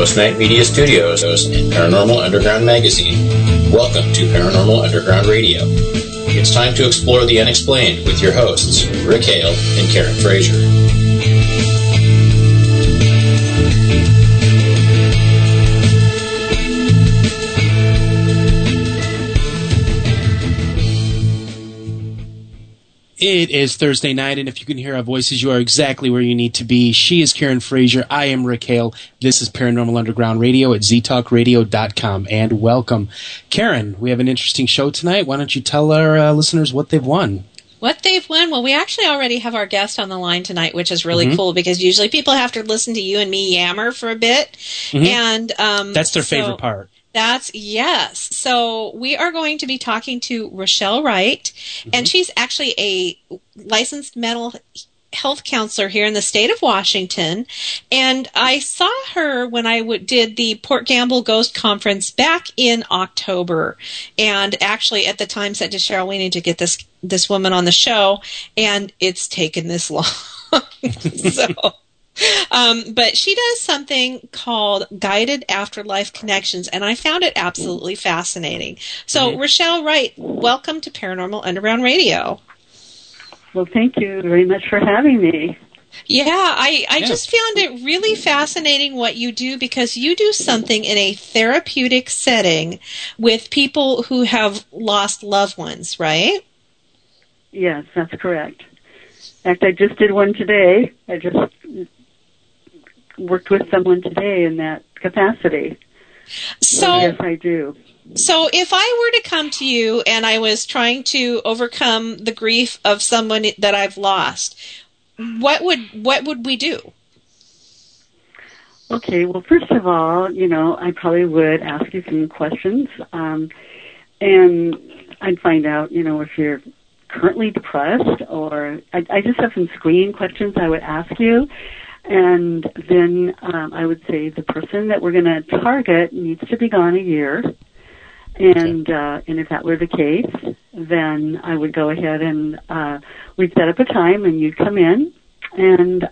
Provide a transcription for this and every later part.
Ghost Night Media Studios and Paranormal Underground Magazine, welcome to Paranormal Underground Radio. It's time to explore the unexplained with your hosts, Rick Hale and Karen Frazier. It is Thursday night, and if you can hear our voices, you are exactly where you need to be. She is Karen Frazier. I am Rick Hale. This is Paranormal Underground Radio at ztalkradio.com, and welcome. Karen, we have an interesting show tonight. Why don't you tell our listeners what they've won? What they've won? Well, we actually already have our guest on the line tonight, which is really cool because usually people have to listen to you and me yammer for a bit. And that's their favorite part. Yes. So we are going to be talking to Rochelle Wright, and she's actually a licensed mental health counselor here in the state of Washington. And I saw her when I did the Port Gamble Ghost Conference back in October. And actually at the time said to Cheryl, we need to get this woman on the show, and it's taken this long. But she does something called Guided Afterlife Connections, and I found it absolutely fascinating. So, Rochelle Wright, welcome to Paranormal Underground Radio. Well, thank you very much for having me. Yeah, I just found it really fascinating what you do, because you do something in a therapeutic setting with people who have lost loved ones, right? Yes, that's correct. In fact, I just did one today. I just worked with someone today in that capacity. So yes, I do. So if I were to come to you and I was trying to overcome the grief of someone that I've lost, what would we do? Okay, well, first of all, I probably would ask you some questions, and I'd find out, if you're currently depressed, or I just have some screening questions I would ask you. And then I would say the person that we're going to target needs to be gone a year. And if that were the case, then I would go ahead and we'd set up a time, and you'd come in, and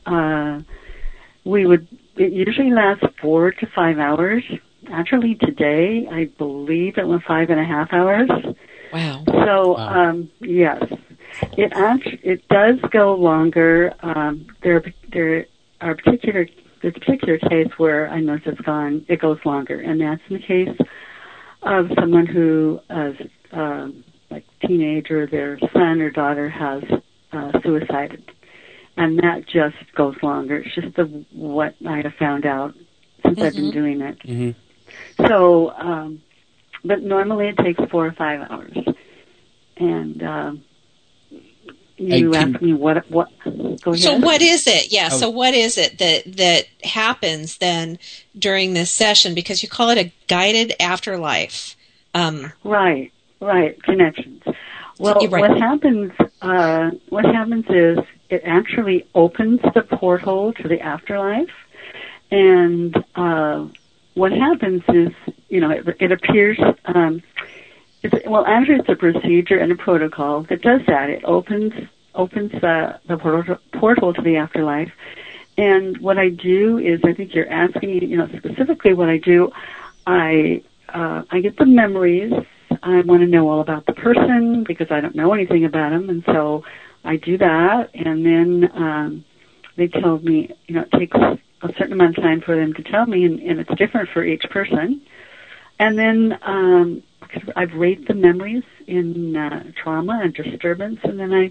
it usually lasts 4 to 5 hours. Actually, today, I believe it went 5.5 hours. Wow. So, yes, it does go longer. There's a particular case where I notice it goes longer, and that's in the case of someone who is like teenager, their son or daughter has suicided, and that just goes longer. It's just what I have found out since I've been doing it. So, but normally it takes 4 or 5 hours, and you asked me what. Go ahead. So what is it? Yeah. So what is it that happens then during this session? Because you call it a guided afterlife. Right. Connections. Well, what happens is it actually opens the porthole to the afterlife, and what happens is, it appears. Actually, it's a procedure and a protocol that does that. It opens the portal to the afterlife. And what I do is, I think you're asking, specifically what I do. I get the memories. I want to know all about the person because I don't know anything about them, and so I do that. And then they tell me, it takes a certain amount of time for them to tell me, and it's different for each person. And then I've rated the memories in trauma and disturbance, and then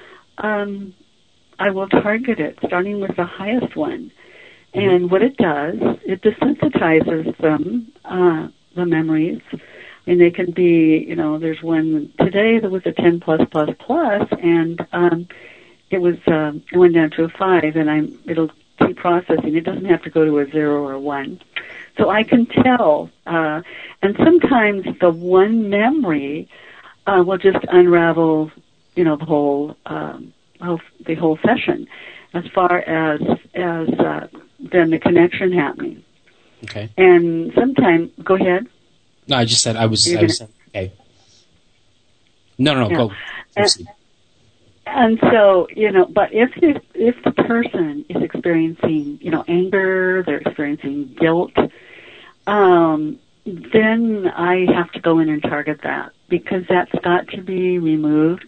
I will target it, starting with the highest one. And what it does, it desensitizes them, the memories. And they can be, there's one today that was a 10 plus, and it went down to a 5, and it'll keep processing. It doesn't have to go to a 0 or a 1. So I can tell, and sometimes the one memory will just unravel, the whole session, as far as then the connection happening. Okay. And sometimes, go ahead. No, I just said I was okay. No, yeah. Go. And so, but if the person is experiencing, anger, they're experiencing guilt, then I have to go in and target that, because that's got to be removed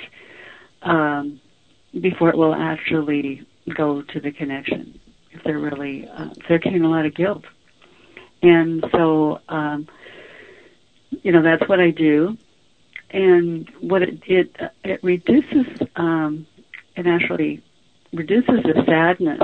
before it will actually go to the connection, if they're really, they're carrying a lot of guilt. And so, that's what I do. And what it reduces, it actually reduces the sadness,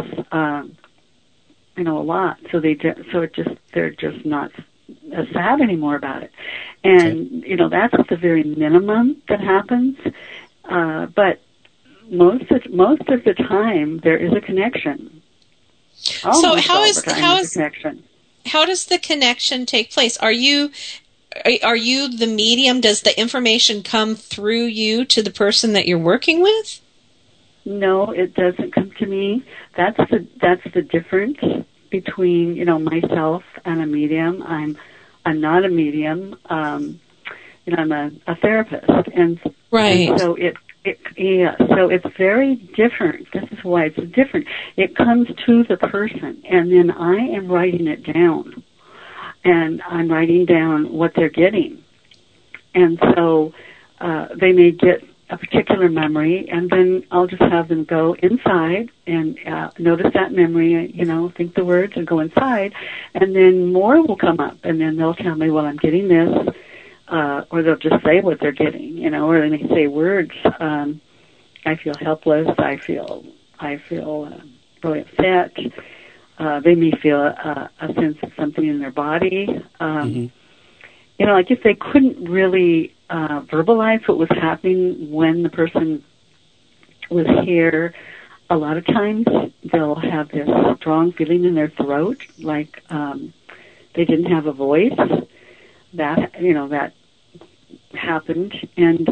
a lot. So they're just not as sad anymore about it. And, that's the very minimum that happens. But most of the time there is a connection. So how does the connection take place? Are you the medium? Does the information come through you to the person that you're working with? No, it doesn't come to me. That's the difference between myself and a medium. I'm not a medium. I'm a therapist, and right. And so so it's very different. This is why it's different. It comes to the person, and then I am writing it down, and I'm writing down what they're getting, and so they may get a particular memory, and then I'll just have them go inside and notice that memory, think the words and go inside, and then more will come up, and then they'll tell me, well, I'm getting this, or they'll just say what they're getting, or they may say words, I feel helpless, I feel really upset, they may feel a sense of something in their body, like if they couldn't really verbalize what was happening when the person was here, a lot of times they'll have this strong feeling in their throat, like they didn't have a voice. That happened, and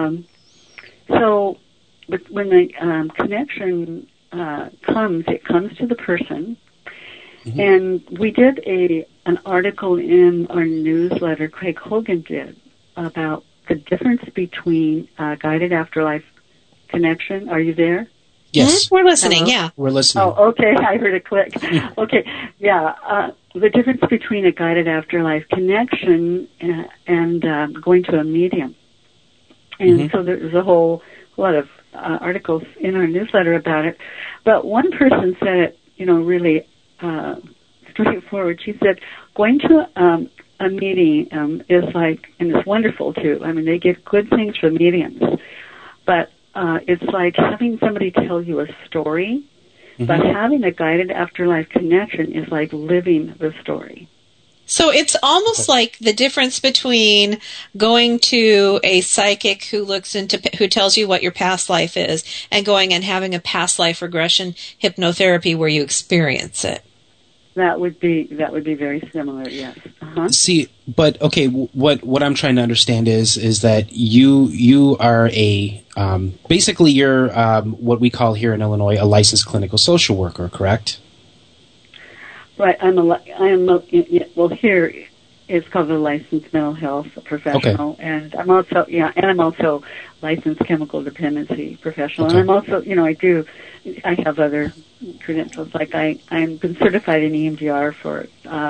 so when the connection comes, it comes to the person. Mm-hmm. And we did an article in our newsletter, Craig Hogan did, about the difference between guided afterlife connection. Are you there? Yes. Mm-hmm. We're listening, Hello? yeah. We're listening. Oh, okay. I heard a click. Okay, yeah. The difference between a guided afterlife connection and going to a medium. And so there's a whole lot of articles in our newsletter about it. But one person said it, really straightforward. She said, going to a medium is like, and it's wonderful too. I mean, they get good things from mediums, but it's like having somebody tell you a story. But having a guided afterlife connection is like living the story. So it's almost like the difference between going to a psychic who tells you what your past life is, and going and having a past life regression hypnotherapy where you experience it. That would be very similar, yes. Uh-huh. See, but okay, what I'm trying to understand is that you are basically you're what we call here in Illinois a licensed clinical social worker, correct? Right. Well, here it's called a licensed mental health professional, okay. And I'm also licensed chemical dependency professional, okay. And I'm also I have other credentials, like I'm been certified in EMDR for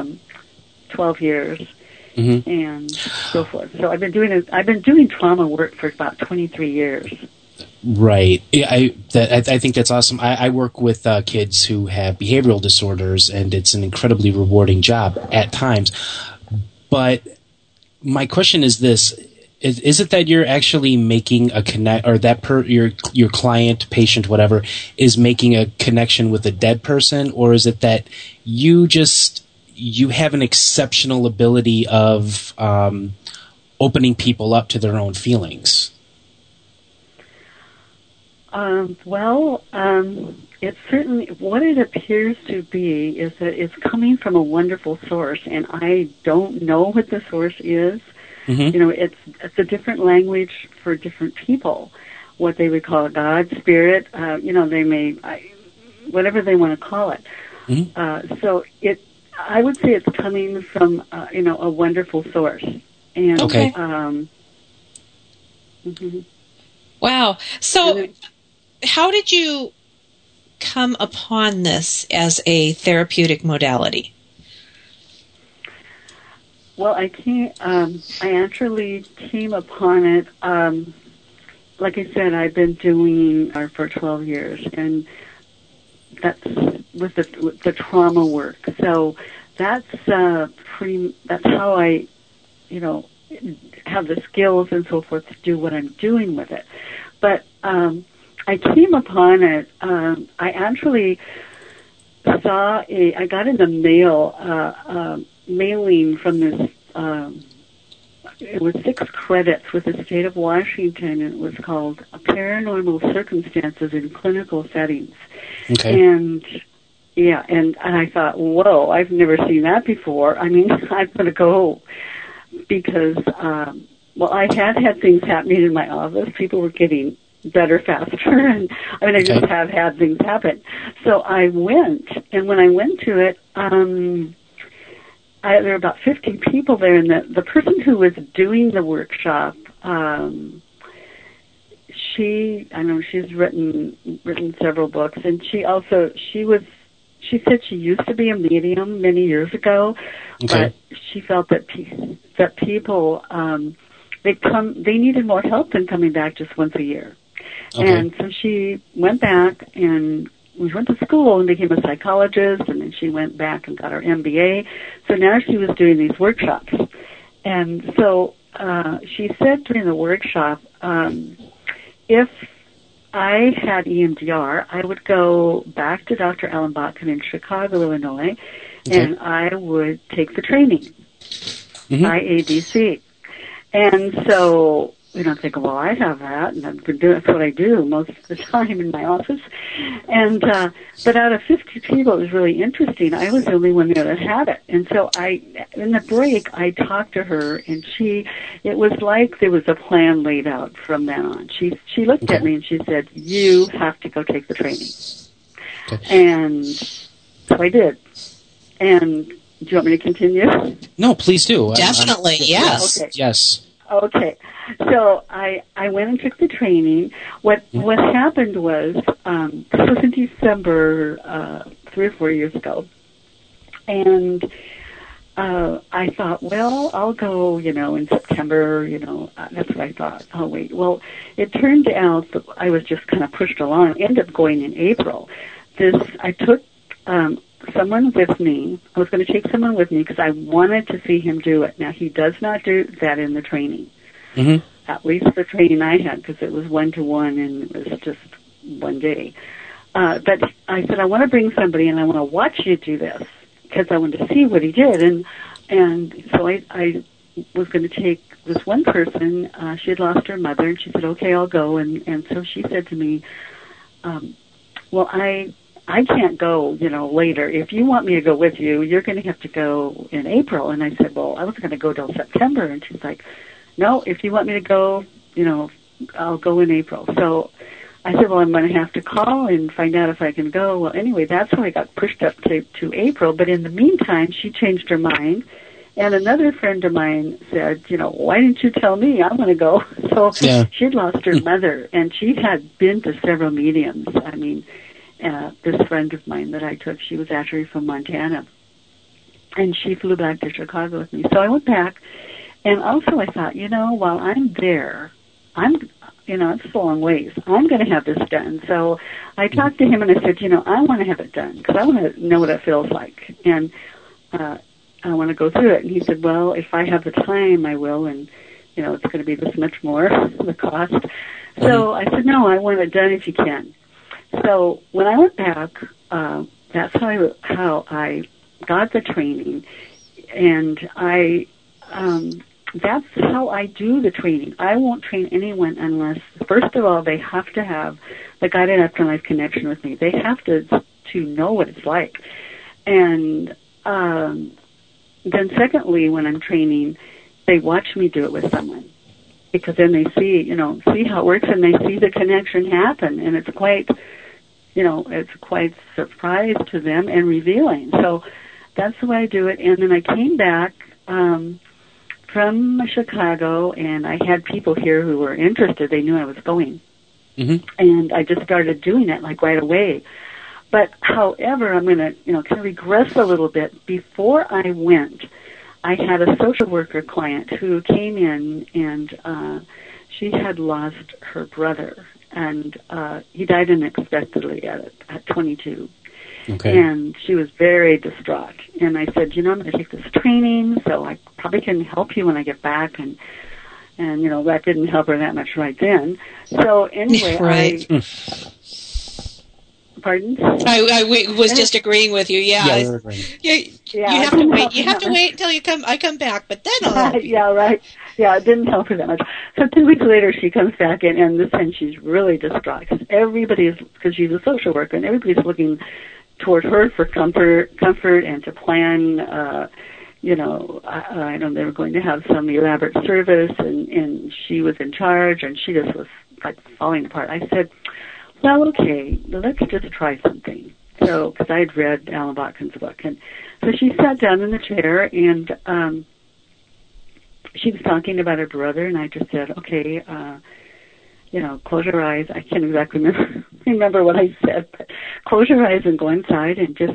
12 years, and so forth. So I've been doing trauma work for about 23 years. Right. I think that's awesome. I work with kids who have behavioral disorders, and it's an incredibly rewarding job at times. But my question is this: is it that you're actually making a connect, or that your client, patient, whatever, is making a connection with a dead person, or is it that you have an exceptional ability of opening people up to their own feelings? It's certainly what it appears to be is that it's coming from a wonderful source, and I don't know what the source is. It's a different language for different people. What they would call God, spirit, they may, whatever they want to call it. So I would say it's coming from, a wonderful source. And, okay. Wow. So, how did you come upon this as a therapeutic modality? Well, I actually came upon it. Like I said, I've been doing art for 12 years, and that's with the trauma work. So that's how I, have the skills and so forth to do what I'm doing with it. But I came upon it. I actually saw I got in the mail mailing from this. It was 6 credits with the state of Washington, and it was called Paranormal Circumstances in Clinical Settings. Okay. And I thought, whoa, I've never seen that before. I mean, I'm going to go because, I had things happening in my office. People were getting better faster, and I just have had things happen. So I went, and when I went to it, there were about 50 people there, and the person who was doing the workshop, she's written several books, and she said she used to be a medium many years ago, but she felt that people, they needed more help than coming back just once a year. Okay. And so she went back, and we went to school and became a psychologist, and then she went back and got her MBA. So now she was doing these workshops. And so she said during the workshop, if I had EMDR, I would go back to Dr. Alan Botkin in Chicago, Illinois, and I would take the training by ABC. And so, I'm thinking, well, I have that, and I've been doing, that's what I do most of the time in my office. And, but out of 50 people, it was really interesting. I was the only one there that had it. And so in the break, I talked to her, and it was like there was a plan laid out from then on. She looked at me and she said, you have to go take the training. And so I did. And do you want me to continue? No, please do. Definitely, yes. Okay. Yes. Okay, so I went and took the training. What happened was, this was in December, 3 or 4 years ago, and I thought, well, I'll go, in September, that's what I thought. Oh, wait. Well, it turned out that I was just kind of pushed along. I ended up going in April. I took someone with me. I was going to take someone with me because I wanted to see him do it. Now, he does not do that in the training. Mm-hmm. At least the training I had, because it was 1-to-1 and it was just one day. But I said, I want to bring somebody and I want to watch you do this because I wanted to see what he did. And so I was going to take this one person. She had lost her mother, and she said, okay, I'll go. And so she said to me, well, I can't go, later. If you want me to go with you, you're going to have to go in April. And I said, well, I wasn't going to go till September. And she's like, no, if you want me to go, I'll go in April. So I said, well, I'm going to have to call and find out if I can go. Well, anyway, that's how I got pushed up to April. But in the meantime, she changed her mind. And another friend of mine said, why didn't you tell me? I want to go. So she had lost her mother, and she had been to several mediums. I mean, this friend of mine that I took, she was actually from Montana, and she flew back to Chicago with me. So I went back, and also I thought, while I'm there, it's a long ways. I'm going to have this done. So I talked to him, and I said, I want to have it done because I want to know what it feels like, and I want to go through it. And he said, well, if I have the time, I will, and it's going to be this much more, the cost. So I said, no, I want it done if you can. So when I went back, that's how I got the training, and that's how I do the training. I won't train anyone unless, first of all, they have to have the guided afterlife connection with me. They have to know what it's like, and then secondly, when I'm training, they watch me do it with someone, because then they see how it works, and they see the connection happen, and it's quite surprise to them and revealing. So that's the way I do it. And then I came back from Chicago, and I had people here who were interested. They knew I was going. Mm-hmm. And I just started doing it right away. But however, I'm going to kind of regress a little bit. Before I went, I had a social worker client who came in, and she had lost her brother, and he died unexpectedly at 22. Okay. And she was very distraught. And I said, I'm going to take this training, so I probably can help you when I get back. And that didn't help her that much right then. So anyway, right. Pardon? I was just agreeing with you. Yeah. You have to wait. You have to wait until I come back, but then I'll help you. Yeah, right. Yeah, it didn't help her that much. So 2 weeks later, she comes back in, and this time she's really distraught because she's a social worker, and everybody's looking toward her for comfort and to plan. I know they were going to have some elaborate service, and she was in charge, and she just was like falling apart. I said, well, okay, let's just try something. So, because I had read Alan Botkin's book, and so she sat down in the chair, and she was talking about her brother, and I just said, okay, close your eyes. I can't exactly remember what I said, but close your eyes and go inside and just,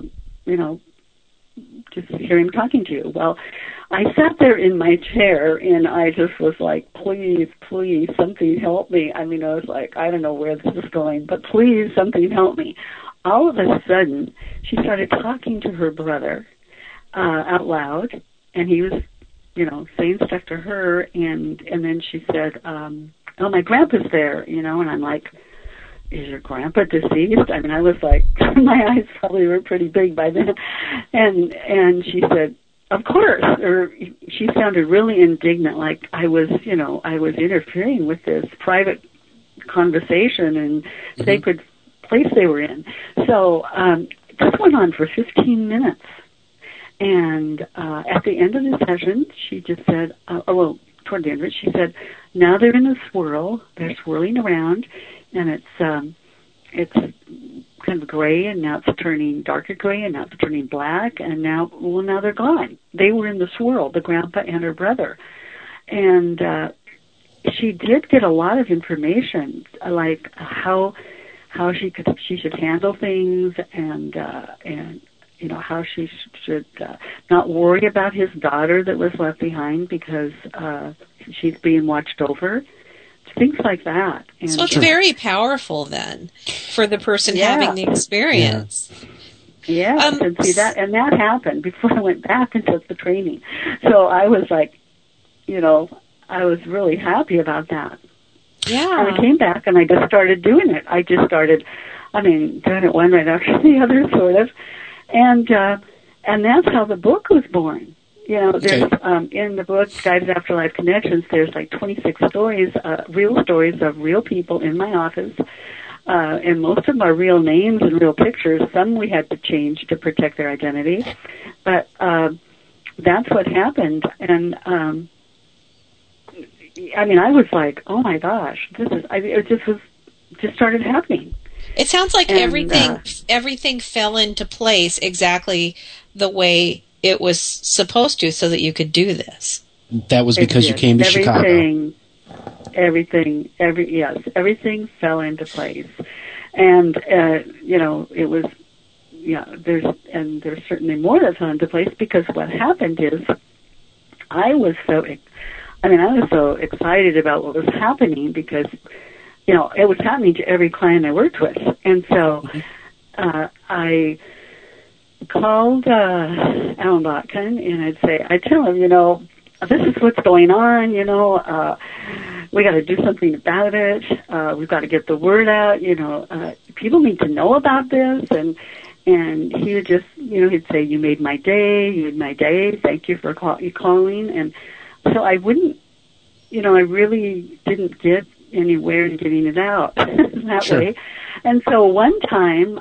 just hear him talking to you. Well, I sat there in my chair, and I just was like, please, something help me. I mean, I was like, I don't know where this is going, but please, something help me. All of a sudden, she started talking to her brother out loud, and he was, saying stuff to her, and then she said, oh, my grandpa's there, and I'm like, is your grandpa deceased? I mean, I was like, my eyes probably were pretty big by then. And she said, of course. Or she sounded really indignant, like I was interfering with this private conversation and sacred place they were in. So this went on for 15 minutes. And at the end of the session, she just said, toward the end of it, she said, now they're in a swirl. They're swirling around, and it's kind of gray, and now it's turning darker gray, and now it's turning black, and now they're gone. They were in the swirl, the grandpa and her brother. And she did get a lot of information, like how she should handle things, and how she should not worry about his daughter that was left behind because she's being watched over. Things like that. And so it's very powerful then for the person having the experience. Yeah, and see that happened before I went back and took the training. So I was like, I was really happy about that. Yeah. And I came back and I just started doing it. Doing it one right after the other, sort of. And that's how the book was born. There's in the book, Guided Afterlife Connections, there's like 26 stories, real stories of real people in my office, and most of them are real names and real pictures. Some we had to change to protect their identity, but that's what happened. And I was like, oh my gosh, it just started happening. It sounds like everything fell into place exactly the way it was supposed to, so that you could do this. That was because you came to Chicago. Everything fell into place, and it was there's certainly more that fell into place because what happened is I was so excited about what was happening because it was happening to every client I worked with, and so I called Alan Botkin, and I'd tell him, this is what's going on, we got to do something about it, we've got to get the word out, people need to know about this, and he would just, he'd say, you made my day, thank you for calling, and so I wouldn't, I really didn't get anywhere in getting it out that way, and so one time,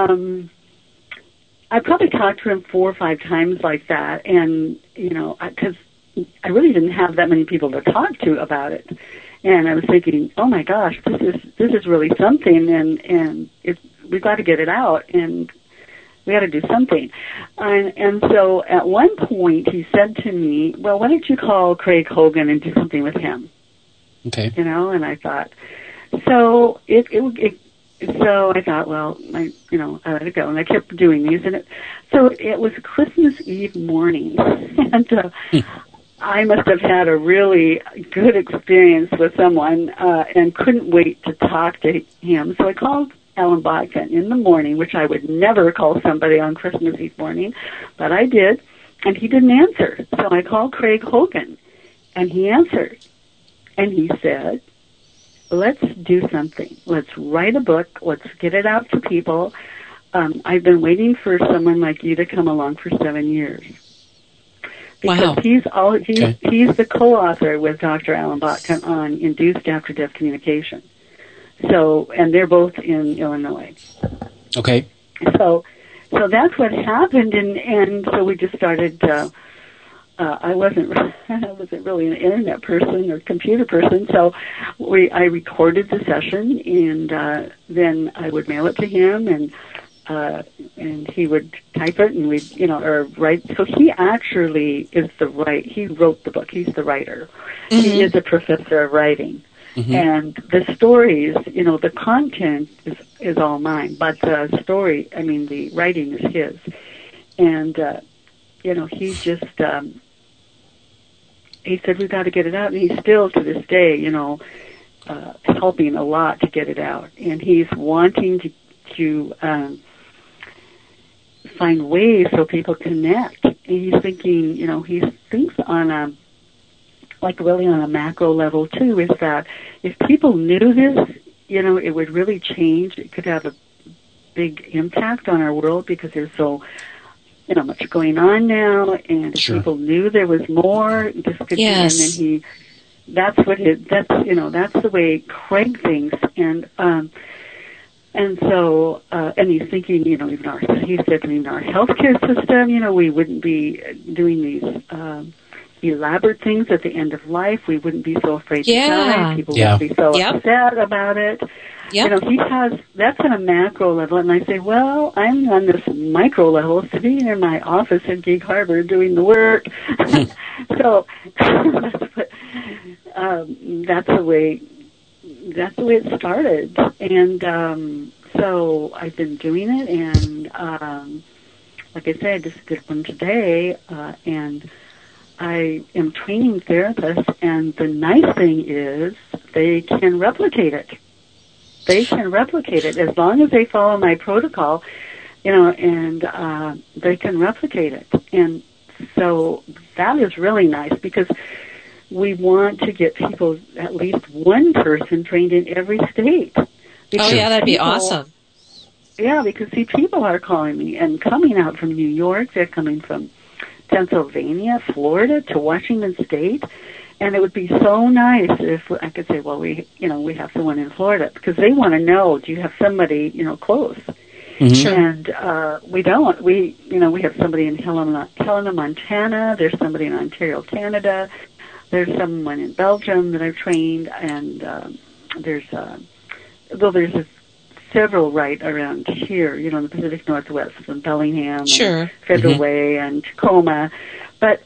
I probably talked to him 4 or 5 times like that, and because I really didn't have that many people to talk to about it, and I was thinking, oh my gosh, this is really something, and we've got to get it out, and we got to do something, and so at one point he said to me, well, why don't you call Craig Hogan and do something with him? Okay. And I thought, so it so I thought, well, I let it go, and I kept doing these, and so it was Christmas Eve morning, and I must have had a really good experience with someone, and couldn't wait to talk to him. So I called Alan Botkin in the morning, which I would never call somebody on Christmas Eve morning, but I did, and he didn't answer. So I called Craig Hogan, and he answered, and he said, let's do something. Let's write a book. Let's get it out to people. I've been waiting for someone like you to come along for 7 years. Because wow. he's the co-author with Dr. Alan Botkin on induced after-death communication. So, and they're both in Illinois. Okay. So that's what happened, and so we just started. I wasn't really an internet person or computer person, so I recorded the session, and then I would mail it to him, and he would type it, and we'd or write. So he actually is he wrote the book. He's the writer. Mm-hmm. He is a professor of writing. Mm-hmm. And the stories, the content is all mine, but the story, the writing is his. And, he just, he said, we've got to get it out. And he's still, to this day, helping a lot to get it out. And he's wanting to find ways so people connect. And he's thinking, he thinks on really on a macro level too, is that if people knew this, it would really change. It could have a big impact on our world because there's so, much going on now, and if people knew there was more, this could be, and then that's the way Craig thinks, and so, and he's thinking, he said, even our healthcare system, we wouldn't be doing these, elaborate things at the end of life. We wouldn't be so afraid to die. People wouldn't be so upset about it. Yep. That's on a macro level. And I say, well, I'm on this micro level, sitting in my office in Gig Harbor doing the work. So that's the way it started. And so I've been doing it, and like I said, I just did one today, and I am training therapists, and the nice thing is they can replicate it. They can replicate it as long as they follow my protocol, and they can replicate it. And so that is really nice because we want to get people, at least one person, trained in every state. Because that'd be awesome. Yeah, because people are calling me and coming out from New York. They're coming from Pennsylvania, Florida, to Washington State, and it would be so nice if I could say, well, we have someone in Florida, because they want to know, do you have somebody, close? Mm-hmm. Sure. And we don't. We have somebody in Helena, Montana. There's somebody in Ontario, Canada. There's someone in Belgium that I've trained, and there's several right around here, in the Pacific Northwest, from Bellingham, and Federal Way, and Tacoma. But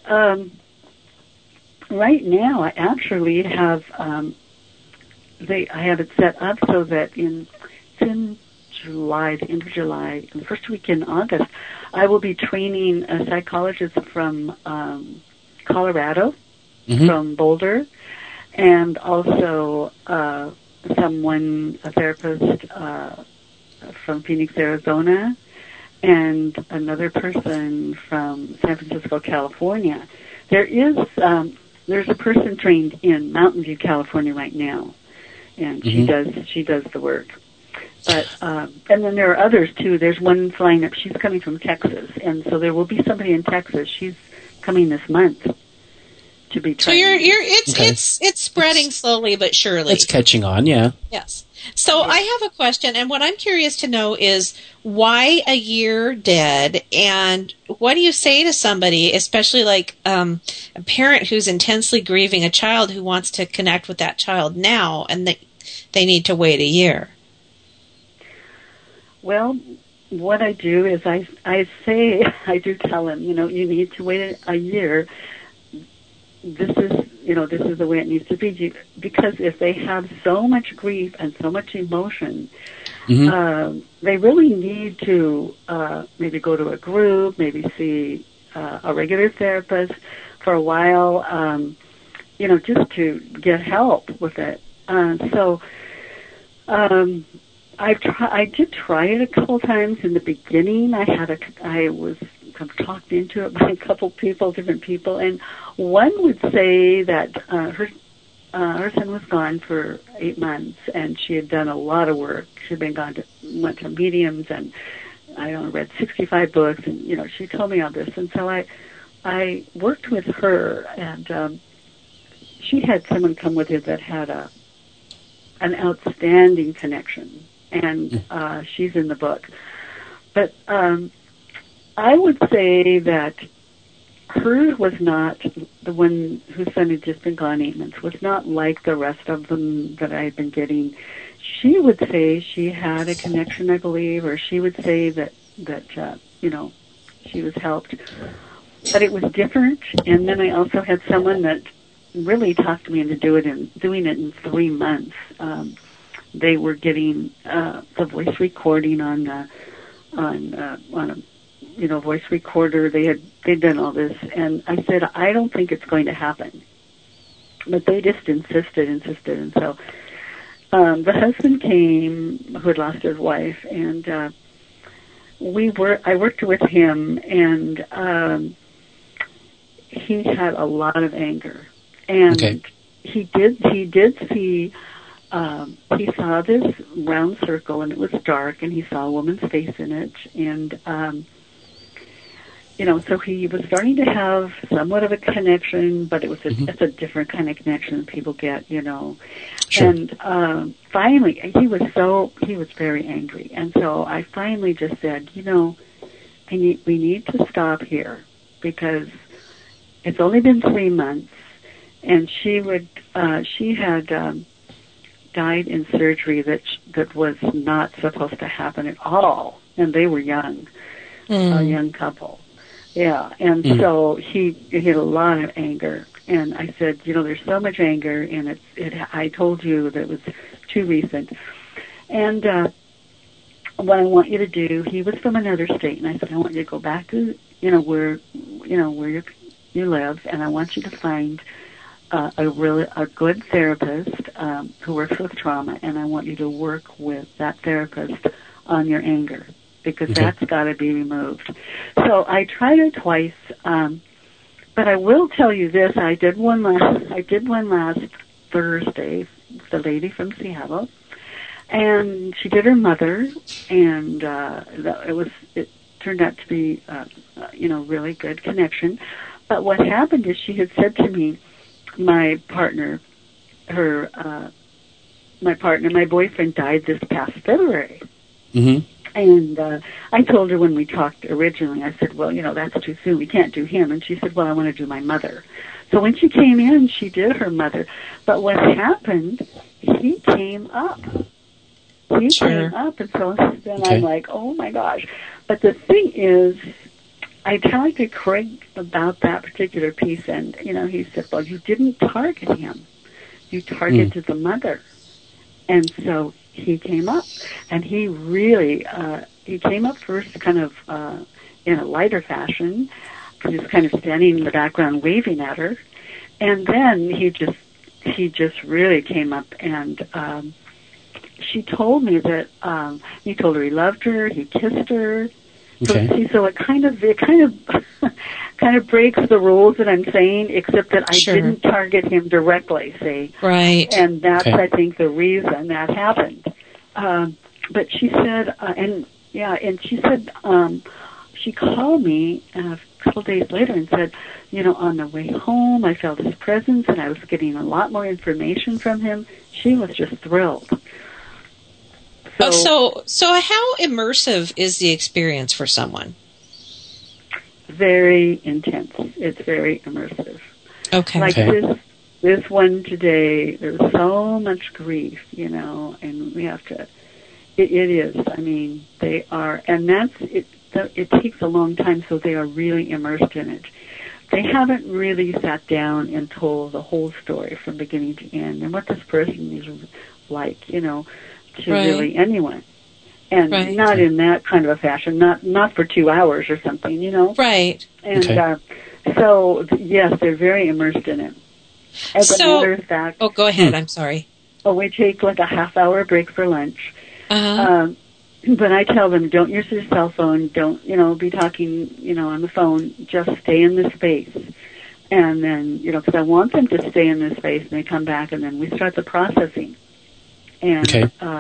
right now, I actually have I have it set up so that in July, the end of July, the first week in August, I will be training a psychologist from Colorado, from Boulder, and also a therapist from Phoenix, Arizona, and another person from San Francisco, California. There's a person trained in Mountain View, California right now, and she does the work. But and then there are others too. There's one flying up. She's coming from Texas, and so there will be somebody in Texas. She's coming this month to be trained. So it's spreading slowly but surely. It's catching on, yeah. Yes. So I have a question, and what I'm curious to know is why a year dead, and what do you say to somebody, especially like a parent who's intensely grieving a child who wants to connect with that child now, and they need to wait a year? Well, what I do is I do tell them, you need to wait a year. This is, this is the way it needs to be. Because if they have so much grief and so much emotion, they really need to maybe go to a group, maybe see a regular therapist for a while, just to get help with it. I did try it a couple times in the beginning. I was talked into it by a couple people, different people, and one would say that her son was gone for 8 months, and she had done a lot of work. She'd went to mediums, and read 65 books, and she told me all this, and so I worked with her, and she had someone come with her that had an outstanding connection, and she's in the book. But I would say that hers was not, the one whose son had just been gone 8 months, was not like the rest of them that I had been getting. She would say she had a connection, I believe, or she would say that she was helped. But it was different. And then I also had someone that really talked me into doing it in 3 months. They were getting the voice recording on a voice recorder. They'd done all this, and I said, I don't think it's going to happen. But they just insisted, and so the husband came, who had lost his wife, and I worked with him, and he had a lot of anger, and he did see. He saw this round circle, and it was dark, and he saw a woman's face in it, and so he was starting to have somewhat of a connection, but it was it's a different kind of connection that people get, Sure. And finally, he was very angry, and so I finally just said, we need to stop here, because it's only been 3 months, and she had died in surgery that was not supposed to happen at all, and they were young, a young couple. Yeah, and so he had a lot of anger, and I said, there's so much anger, and I told you that it was too recent, and what I want you to do, he was from another state, and I said, I want you to go back to, where you live, and I want you to find a good therapist who works with trauma, and I want you to work with that therapist on your anger, because that's got to be removed. So I tried it twice, but I will tell you this: I did one last Thursday. The lady from Seattle, and she did her mother, and it turned out to be really good connection. But what happened is she had said to me, my boyfriend died this past February. Mm-hmm. And I told her when we talked originally, I said, well, that's too soon. We can't do him. And she said, well, I want to do my mother. So when she came in, she did her mother. But what happened, he came up. He came up, and so then I'm like, oh, my gosh. But the thing is, I talked to Craig about that particular piece, and, he said, well, you didn't target him. You targeted the mother. And so he came up, and he really, he came up first kind of in a lighter fashion. He was kind of standing in the background waving at her. And then he just really came up, and she told me that he told her he loved her, he kissed her. So it kind of breaks the rules that I'm saying, except that I didn't target him directly, see? Right. And that's, I think, the reason that happened. But she said, she called me a couple days later and said, on the way home, I felt his presence, and I was getting a lot more information from him. She was just thrilled. So how immersive is the experience for someone? Very intense. It's very immersive. Okay. Like this one today, there's so much grief, and we have to, it is, they are, and that's, it takes a long time, so they are really immersed in it. they haven't really sat down and told the whole story from beginning to end and what this person is like, to really anyone. And not in that kind of a fashion, not for 2 hours or something, Right. And so, yes, they're very immersed in it. As a matter of fact... Oh, go ahead. I'm sorry. We take like a half-hour break for lunch. Uh-huh. But I tell them, don't use your cell phone. Don't, be talking, on the phone. Just stay in this space. And then, because I want them to stay in this space, and they come back, and then we start the processing. And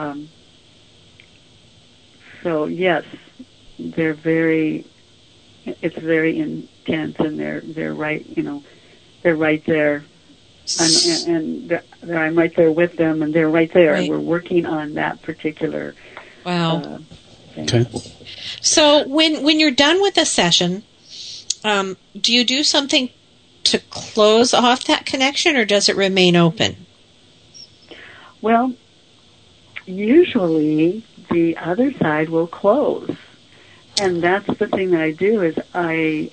so, yes, it's very intense, and they're right, they're right there. And I'm right there with them, and they're right there. Right. We're working on that particular thing. Okay. So when you're done with a session, do you do something to close off that connection, or does it remain open? Well, usually the other side will close, and that's the thing that I do is I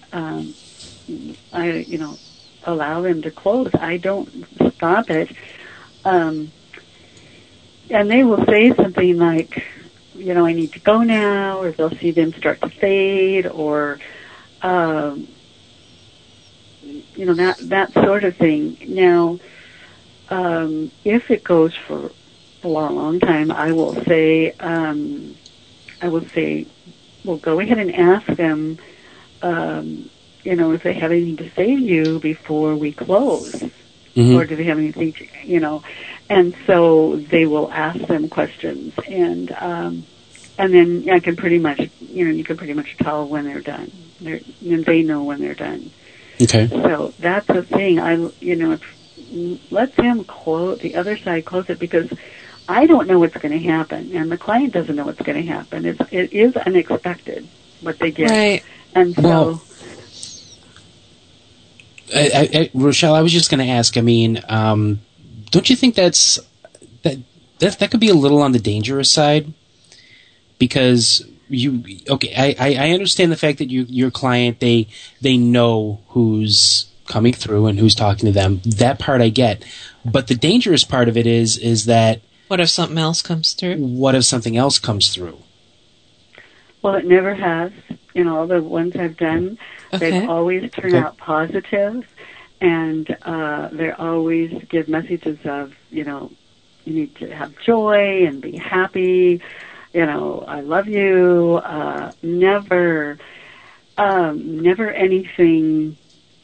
allow them to close. I don't stop it. And they will say something like, I need to go now, or they'll see them start to fade, or, that sort of thing. Now, if it goes for a long time, I will say, well, go ahead and ask them, if they have anything to say to you before we close, or do they have anything to, and so they will ask them questions, and then I can pretty much, you can pretty much tell when they're done, and they know when they're done. Okay. So that's the thing. Let them close, the other side close it, because I don't know what's going to happen, and the client doesn't know what's going to happen. It is unexpected what they get, right? And so. Well, Rochelle, I was just going to ask. I mean, don't you think that could be a little on the dangerous side? Because I understand the fact that your client they know who's coming through and who's talking to them. That part I get, but the dangerous part of it is that what if something else comes through? What if something else comes through? Well, it never has. All the ones I've done, they've always turned out positive, and they always give messages of, you need to have joy and be happy. I love you. Never anything,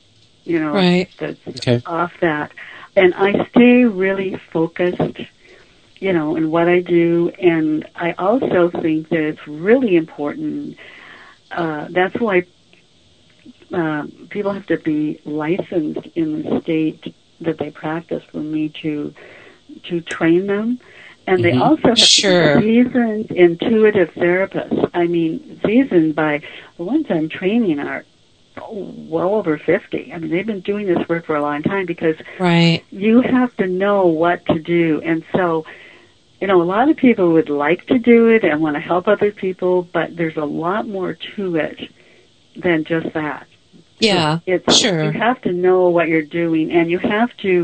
that's off that. And I stay really focused, in what I do. And I also think that it's really important. That's why people have to be licensed in the state that they practice for me to train them. And they also have to be seasoned intuitive therapists. I mean, seasoned by the ones I'm training are well over 50. I mean, they've been doing this work for a long time, because you have to know what to do. And so, a lot of people would like to do it and want to help other people, but there's a lot more to it than just that. Yeah, You have to know what you're doing, and you have to,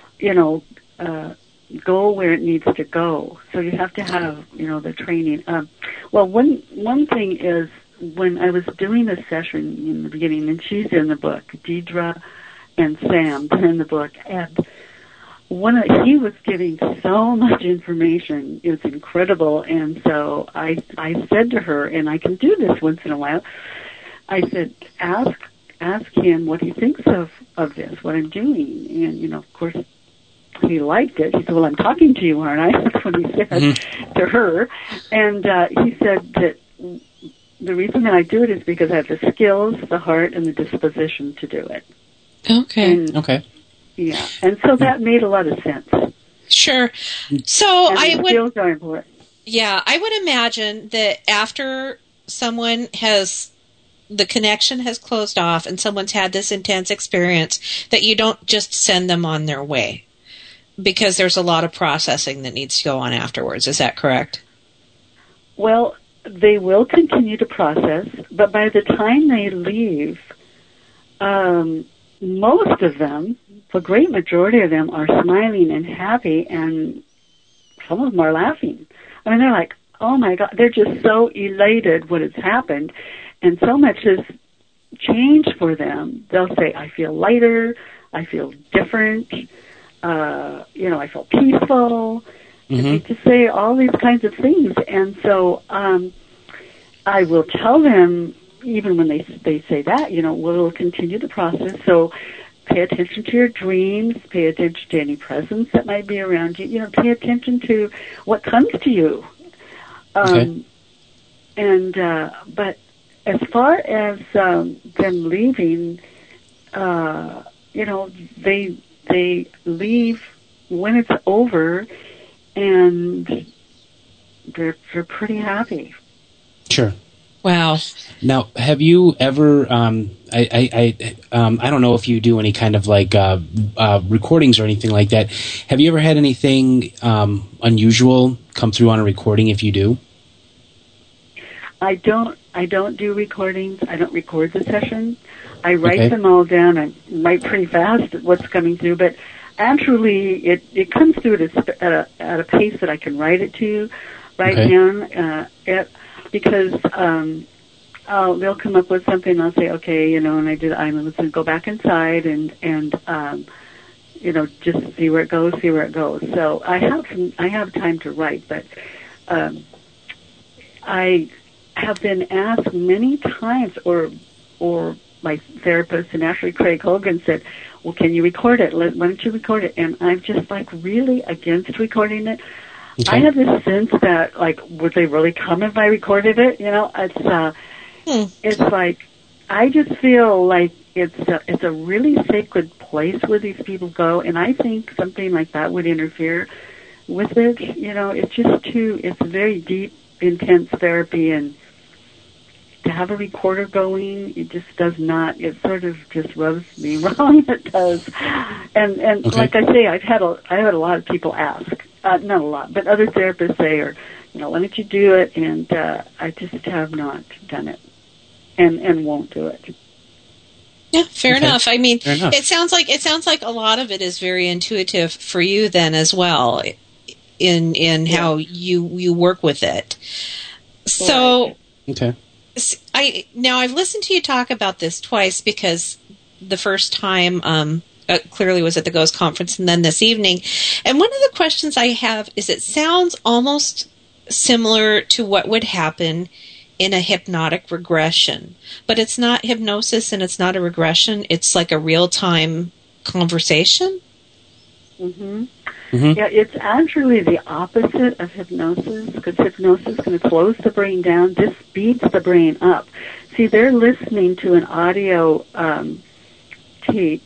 go where it needs to go. So you have to have, the training. One thing is, when I was doing the session in the beginning, and she's in the book, Deidre and Sam, they're in the book, and he was giving so much information. It was incredible. And so I said to her, and I can do this once in a while, I said, ask him what he thinks of this, what I'm doing. And, of course, he liked it. He said, well, I'm talking to you, aren't I? That's what he said to her. And he said that the reason that I do it is because I have the skills, the heart, and the disposition to do it. Okay. Yeah, and so that made a lot of sense. Sure. So I would. Yeah, I would imagine that after someone the connection has closed off and someone's had this intense experience, that you don't just send them on their way, because there's a lot of processing that needs to go on afterwards. Is that correct? Well, they will continue to process, but by the time they leave, most of them, the great majority of them, are smiling and happy, and some of them are laughing. I mean, they're like, oh my God, they're just so elated what has happened, and so much has changed for them. They'll say, I feel lighter, I feel different, I feel peaceful. And they just say all these kinds of things. And so I will tell them, even when they say that, we'll continue the process. So pay attention to your dreams, pay attention to any presence that might be around you, pay attention to what comes to you. But as far as them leaving, they leave when it's over, and they're pretty happy. Sure. Wow. Now, have you ever? I don't know if you do any kind of like recordings or anything like that. Have you ever had anything unusual come through on a recording? If you do, I don't do recordings. I don't record the sessions. I write them all down. I write pretty fast what's coming through, but actually it comes through at a pace that I can write it to, down because they'll come up with something, and I'll say, okay, and I'm going to go back inside and just see where it goes. So I have time to write, but I have been asked many times, or my therapist, and actually Craig Hogan said, well, can you record it? Why don't you record it? And I'm just really against recording it. Okay. I have this sense that would they really come if I recorded it? It's like, I just feel like it's a really sacred place where these people go, and I think something like that would interfere with it. It's just it's very deep, intense therapy, and to have a recorder going, it just does not. It sort of just rubs me wrong. It does, and like I say, I've had a lot of people ask, not a lot, but other therapists say, why don't you do it? And I just have not done it, and won't do it. Yeah, fair enough. I mean, it sounds like a lot of it is very intuitive for you then as well, in how you work with it. So, okay. I've listened to you talk about this twice, because the first time clearly was at the Ghost Conference, and then this evening. And one of the questions I have is, it sounds almost similar to what would happen in a hypnotic regression, but it's not hypnosis and it's not a regression. It's like a real-time conversation. Mm-hmm. Mm-hmm. Yeah, it's actually the opposite of hypnosis, because hypnosis is going to close the brain down. This speeds the brain up. See, they're listening to an audio tape.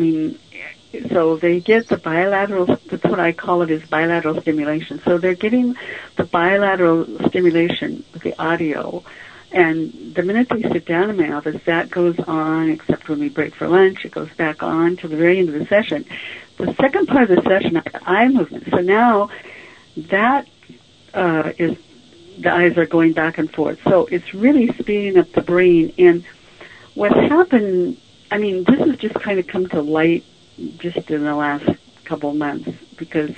So they get the bilateral, that's what I call it, is bilateral stimulation. So they're getting the bilateral stimulation with the audio. And the minute they sit down in my office, that goes on, except when we break for lunch, it goes back on till the very end of the session. The second part of the session is eye movement. So now that is, the eyes are going back and forth. So it's really speeding up the brain. And what happened, this has just kind of come to light just in the last couple of months, because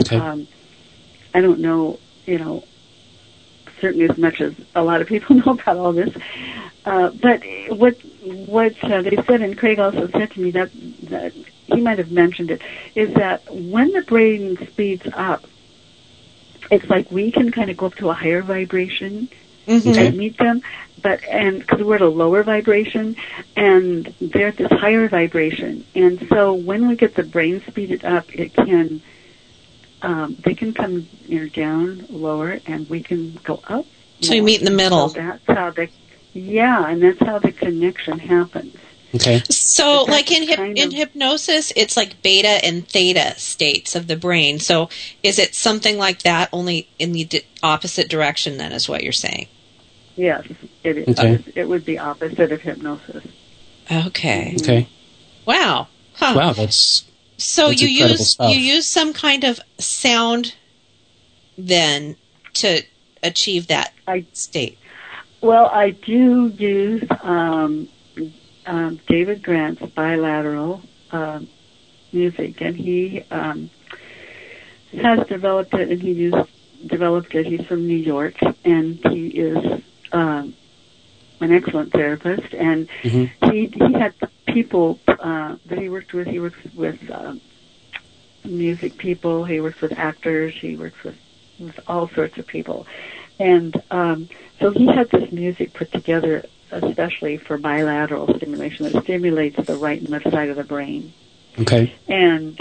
I don't know, certainly as much as a lot of people know about all this. But what they said, and Craig also said to me that he might have mentioned it, is that when the brain speeds up, it's like we can kind of go up to a higher vibration and meet them, and because we're at a lower vibration, and they're at this higher vibration, and so when we get the brain speeded up, it can they can come down lower, and we can go up. So you meet in the middle. So that's how that's how the connection happens. Okay. So, like in hypnosis, it's like beta and theta states of the brain. So, is it something like that, only in the opposite direction? Then, is what you're saying? Yes, it is. Okay. It would be opposite of hypnosis. Okay. Okay. Wow. Huh. Wow, that's you use some kind of sound then to achieve that state. Well, I do use David Grant's bilateral music, and he has developed it, and developed it. He's from New York, and he is an excellent therapist. And he had people that he worked with. He works with music people. He works with actors. He works with all sorts of people. And so he had this music put together especially for bilateral stimulation that stimulates the right and left side of the brain. Okay. And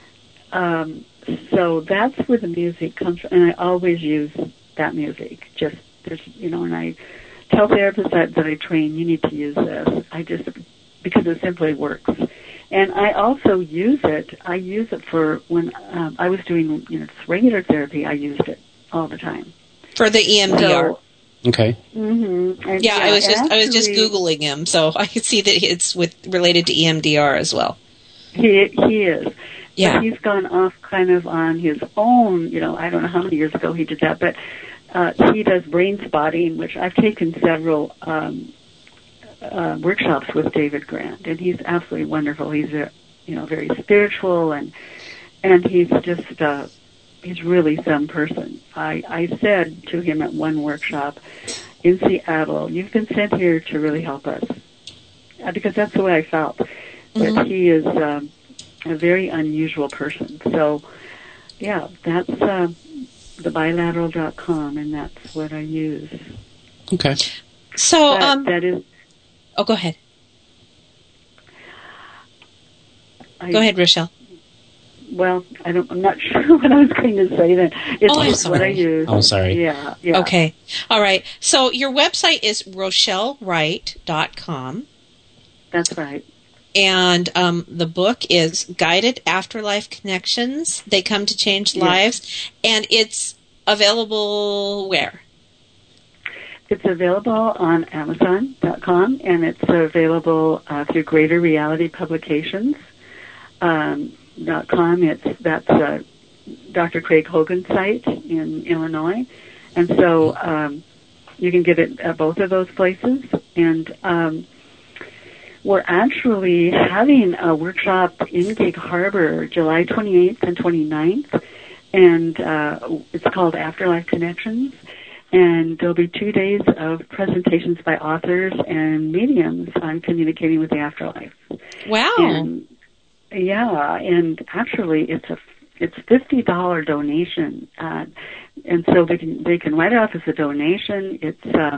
so that's where the music comes from. And I always use that music. Just, there's, and I tell therapists that I train, you need to use this. Because it simply works. And I also use it. I use it for when I was doing, regular therapy. I used it all the time. For the EMDR. So, okay. Mm-hmm. And I was just Googling him, so I could see that it's related to EMDR as well. He is. Yeah. But he's gone off kind of on his own. I don't know how many years ago he did that, but he does brain spotting, which I've taken several workshops with David Grant, and he's absolutely wonderful. He's very spiritual, and he's just he's really some person. I said to him at one workshop in Seattle, "You've been sent here to really help us," because that's the way I felt. But he is a very unusual person. So, yeah, that's thebilateral.com, and that's what I use. Okay. So, that is. Oh, go ahead. Go ahead, Rochelle. Well, I'm not sure what I was going to say then. It's what I use. Oh, sorry. Yeah. Okay. All right. So your website is RochelleWright.com. That's right. And the book is Guided Afterlife Connections. They Come to Change Lives. And it's available where? It's available on Amazon.com, and it's available through Greater Reality Publications. .com. That's Dr. Craig Hogan's site in Illinois, and so you can get it at both of those places. And we're actually having a workshop in Gig Harbor, July 28th and 29th, and it's called Afterlife Connections. And there'll be 2 days of presentations by authors and mediums on communicating with the afterlife. Wow. And actually it's $50 donation. And so they can write it off as a donation. It's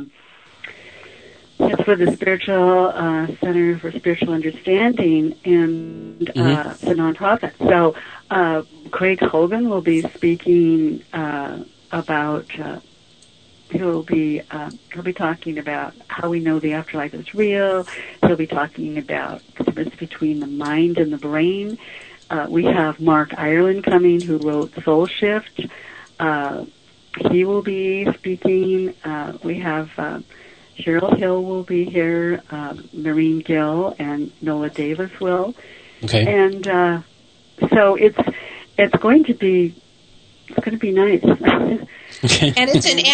for the Spiritual Center for Spiritual Understanding, and it's a nonprofit. So Craig Hogan will be speaking about he'll be talking about how we know the afterlife is real. He'll be talking about the difference between the mind and the brain. We have Mark Ireland coming, who wrote Soul Shift. He will be speaking. We have Cheryl Hill will be here. Maureen Gill and Nola Davis will. Okay. And so it's going to be nice. Okay. And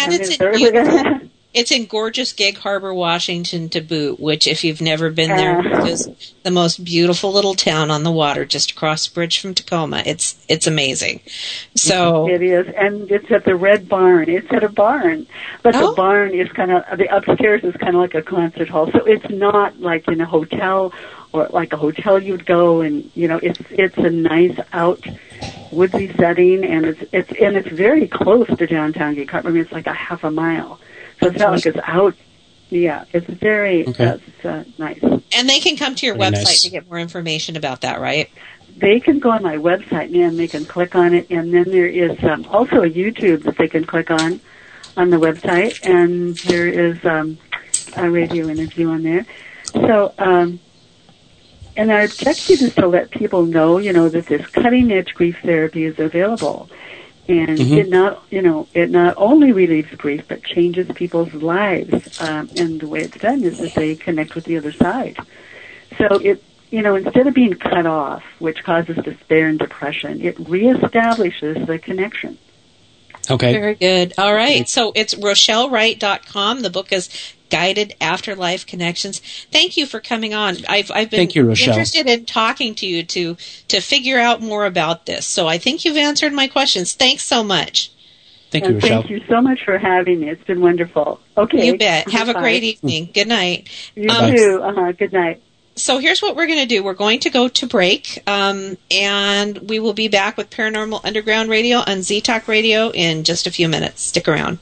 it's in gorgeous Gig Harbor, Washington to boot, which if you've never been there, is the most beautiful little town on the water just across the bridge from Tacoma. It's amazing. So it is, and it's at the Red Barn. It's at a barn, but the barn is the upstairs is kind of like a concert hall. So it's not like in a hotel or like a hotel you'd go, and it's a nice out woodsy setting, and it's very close to downtown Gig Harbor. I mean, it's like a half a mile. So it's not like it's out. Yeah, it's very nice. And they can come to your Very website nice. to get more information about that, right? They can go on my website, and they can click on it. And then there is also a YouTube that they can click on the website. And there is a radio interview on there. So, and our objective is to let people know, that this cutting-edge grief therapy is available. And it not only relieves grief, but changes people's lives. And the way it's done is that they connect with the other side. So instead of being cut off, which causes despair and depression, it reestablishes the connection. Okay. Very good. All right. So it's RochelleWright.com. The book is Guided Afterlife Connections. Thank you for coming on. I've been Thank you, Rochelle. interested in talking to you to figure out more about this. So I think you've answered my questions. Thanks so much. Thank you, Rochelle. Thank you so much for having me. It's been wonderful. Okay. You bet. Have a great evening. Good night. You too. Good night. So here's what we're going to do. We're going to go to break, and we will be back with Paranormal Underground Radio on Z-Talk Radio in just a few minutes. Stick around.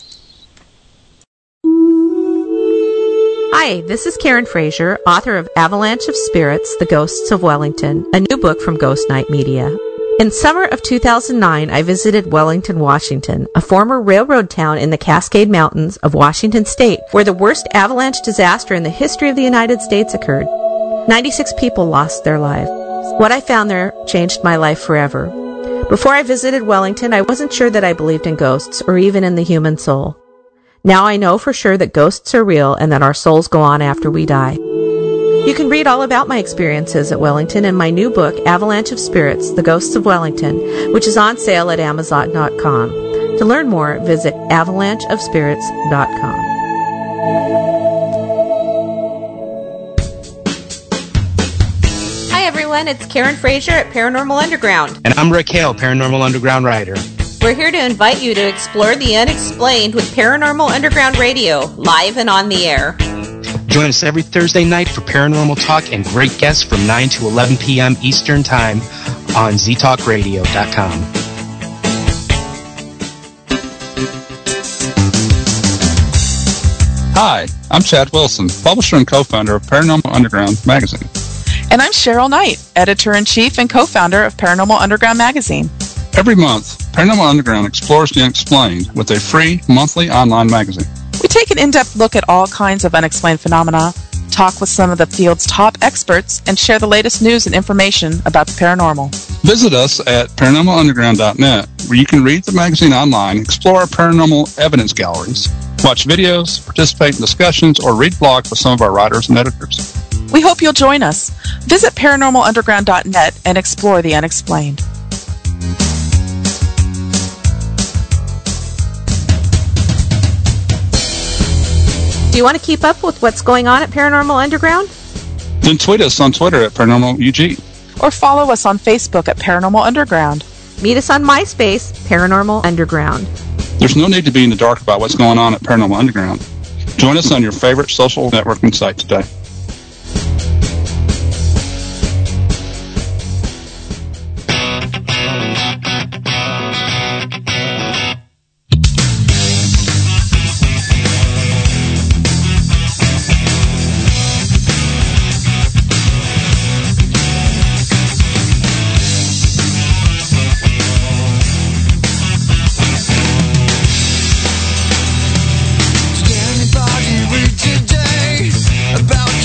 Hi, this is Karen Frazier, author of Avalanche of Spirits, The Ghosts of Wellington, a new book from Ghost Night Media. In summer of 2009, I visited Wellington, Washington, a former railroad town in the Cascade Mountains of Washington State, where the worst avalanche disaster in the history of the United States occurred. 96 people lost their lives. What I found there changed my life forever. Before I visited Wellington, I wasn't sure that I believed in ghosts or even in the human soul. Now I know for sure that ghosts are real and that our souls go on after we die. You can read all about my experiences at Wellington in my new book, Avalanche of Spirits, The Ghosts of Wellington, which is on sale at Amazon.com. To learn more, visit avalancheofspirits.com. Hi everyone, it's Karen Frazier at Paranormal Underground. And I'm Rick Hale, Paranormal Underground writer. We're here to invite you to explore the unexplained with Paranormal Underground Radio, live and on the air. Join us every Thursday night for paranormal talk and great guests from 9 to 11 p.m. Eastern Time on ztalkradio.com. Hi, I'm Chad Wilson, publisher and co-founder of Paranormal Underground magazine. And I'm Cheryl Knight, editor-in-chief and co-founder of Paranormal Underground magazine. Every month, Paranormal Underground explores the unexplained with a free monthly online magazine. We take an in-depth look at all kinds of unexplained phenomena, talk with some of the field's top experts, and share the latest news and information about the paranormal. Visit us at paranormalunderground.net, where you can read the magazine online, explore our paranormal evidence galleries, watch videos, participate in discussions, or read blogs with some of our writers and editors. We hope you'll join us. Visit paranormalunderground.net and explore the unexplained. Do you want to keep up with what's going on at Paranormal Underground? Then tweet us on Twitter at ParanormalUG. Or follow us on Facebook at Paranormal Underground. Meet us on MySpace, Paranormal Underground. There's no need to be in the dark about what's going on at Paranormal Underground. Join us on your favorite social networking site today. About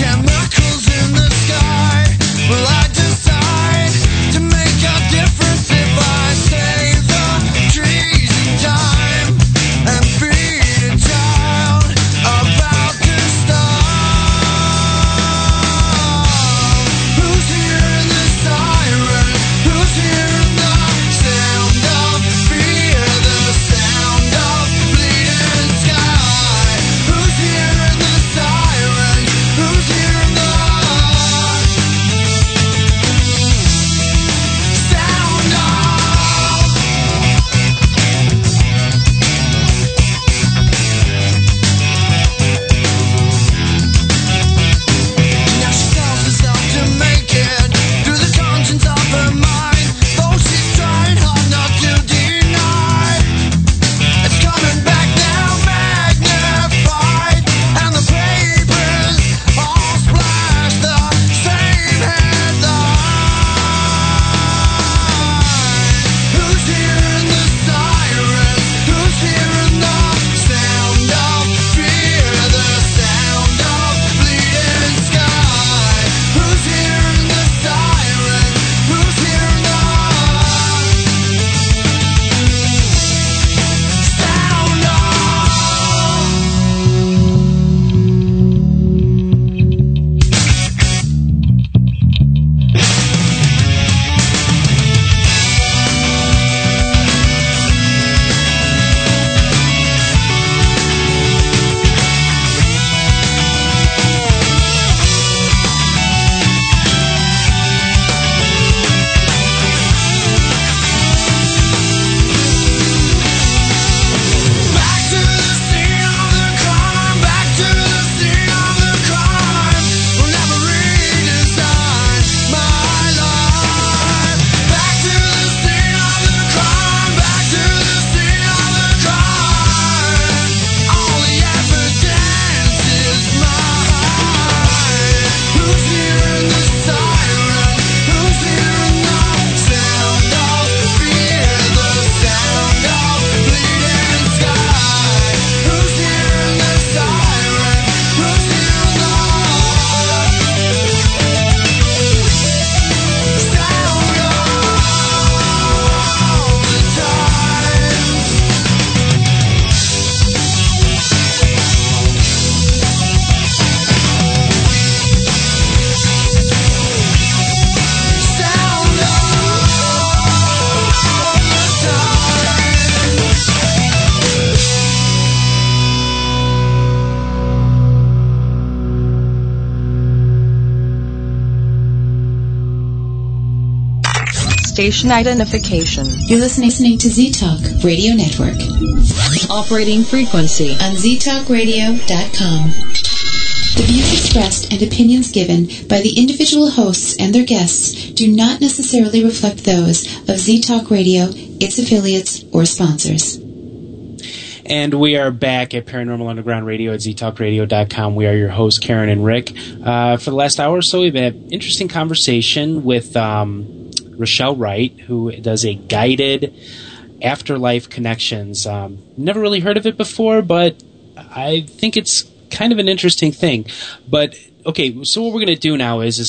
Station identification. You're listening to Z-Talk Radio Network. Operating frequency on ztalkradio.com. The views expressed and opinions given by the individual hosts and their guests do not necessarily reflect those of Z-Talk Radio, its affiliates, or sponsors. And we are back at Paranormal Underground Radio at ztalkradio.com. We are your hosts, Karen and Rick. For the last hour or so, we've had an interesting conversation with Rochelle Wright, who does a guided afterlife connections. Never really heard of it before, but I think it's kind of an interesting thing. But, okay, so what we're going to do now is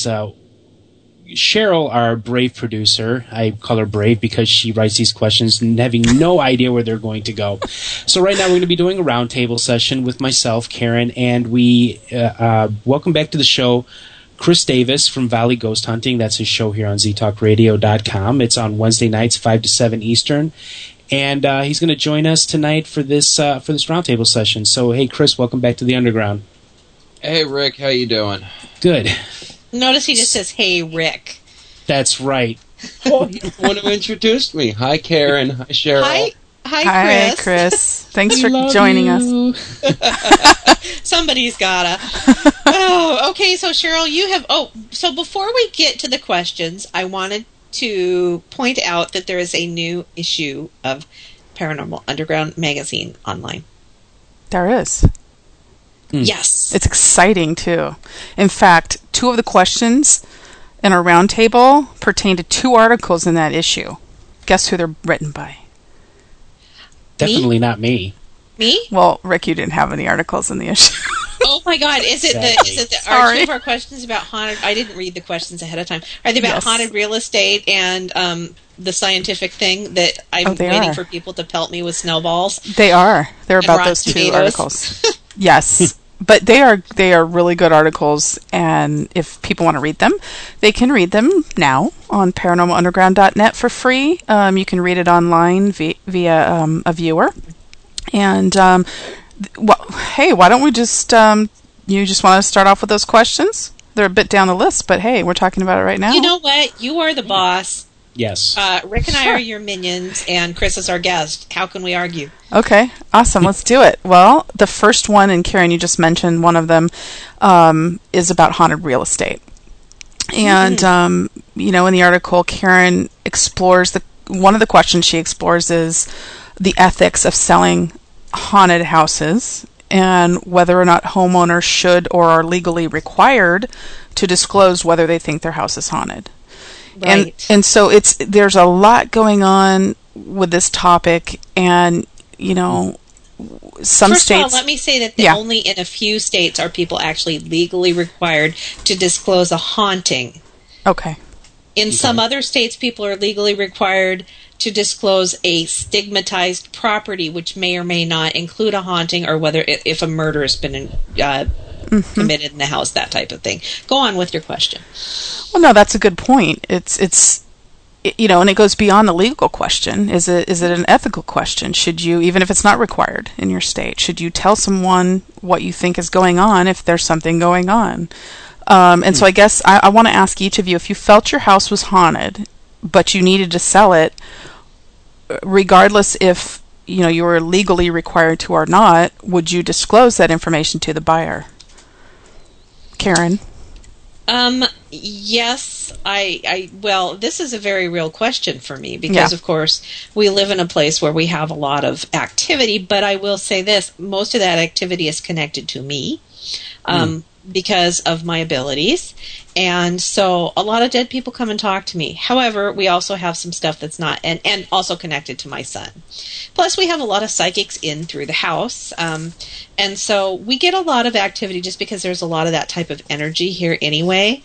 Cheryl, our brave producer, I call her brave because she writes these questions and having no idea where they're going to go. So right now we're going to be doing a roundtable session with myself, Karen, and we welcome back to the show Chris Davis from Valley Ghost Hunting. That's his show here on ztalkradio.com. It's on Wednesday nights, 5 to 7 Eastern. And he's going to join us tonight for this roundtable session. So, hey, Chris, welcome back to the Underground. Hey, Rick, how you doing? Good. Notice he just says, hey, Rick. That's right. Oh, you're the one who introduced me. Hi, Karen. Hi, Cheryl. Hi, Chris. Hi, Chris. Thanks for joining us. Somebody's gotta. Oh, okay, so Cheryl, so before we get to the questions, I wanted to point out that there is a new issue of Paranormal Underground magazine online. There is. Yes. It's exciting, too. In fact, 2 of the questions in our roundtable pertain to 2 articles in that issue. Guess who they're written by? Definitely not me. Me? Well, Rick, you didn't have any articles in the issue. Oh my God! Are 2 of our questions about haunted? I didn't read the questions ahead of time. Are they about haunted real estate and the scientific thing that I'm waiting for people to pelt me with snowballs? They are. They're about those 2 articles. Yes. But they are really good articles, and if people want to read them, they can read them now on paranormalunderground.net for free. You can read it online via a viewer. And hey, why don't we just you just want to start off with those questions? They're a bit down the list, but hey, we're talking about it right now. You know what? You are the boss. Yes. Rick and I are your minions, and Chris is our guest. How can we argue? Okay, awesome. Let's do it. Well, the first one, and Karen, you just mentioned one of them, is about haunted real estate. And, in the article, Karen explores one of the questions she explores is the ethics of selling haunted houses and whether or not homeowners should or are legally required to disclose whether they think their house is haunted. Right. And so there's a lot going on with this topic, and some First states. of all, let me say that only in a few states are people actually legally required to disclose a haunting. Okay. In some other states, people are legally required to disclose a stigmatized property, which may or may not include a haunting, or whether if a murder has been committed in the house, that type of thing. Go on with your question. Well, no, that's a good point. It's and it goes beyond the legal question. Is it an ethical question? Should you, even if it's not required in your state, should you tell someone what you think is going on if there's something going on? And so I guess I want to ask each of you, if you felt your house was haunted, but you needed to sell it, regardless if you were legally required to or not, would you disclose that information to the buyer? Karen? Yes, well, this is a very real question for me because, of course, we live in a place where we have a lot of activity, but I will say this, most of that activity is connected to me, because of my abilities, and so a lot of dead people come and talk to me. However, we also have some stuff that's not, and also connected to my son. Plus, we have a lot of psychics in through the house, and so we get a lot of activity just because there's a lot of that type of energy here anyway.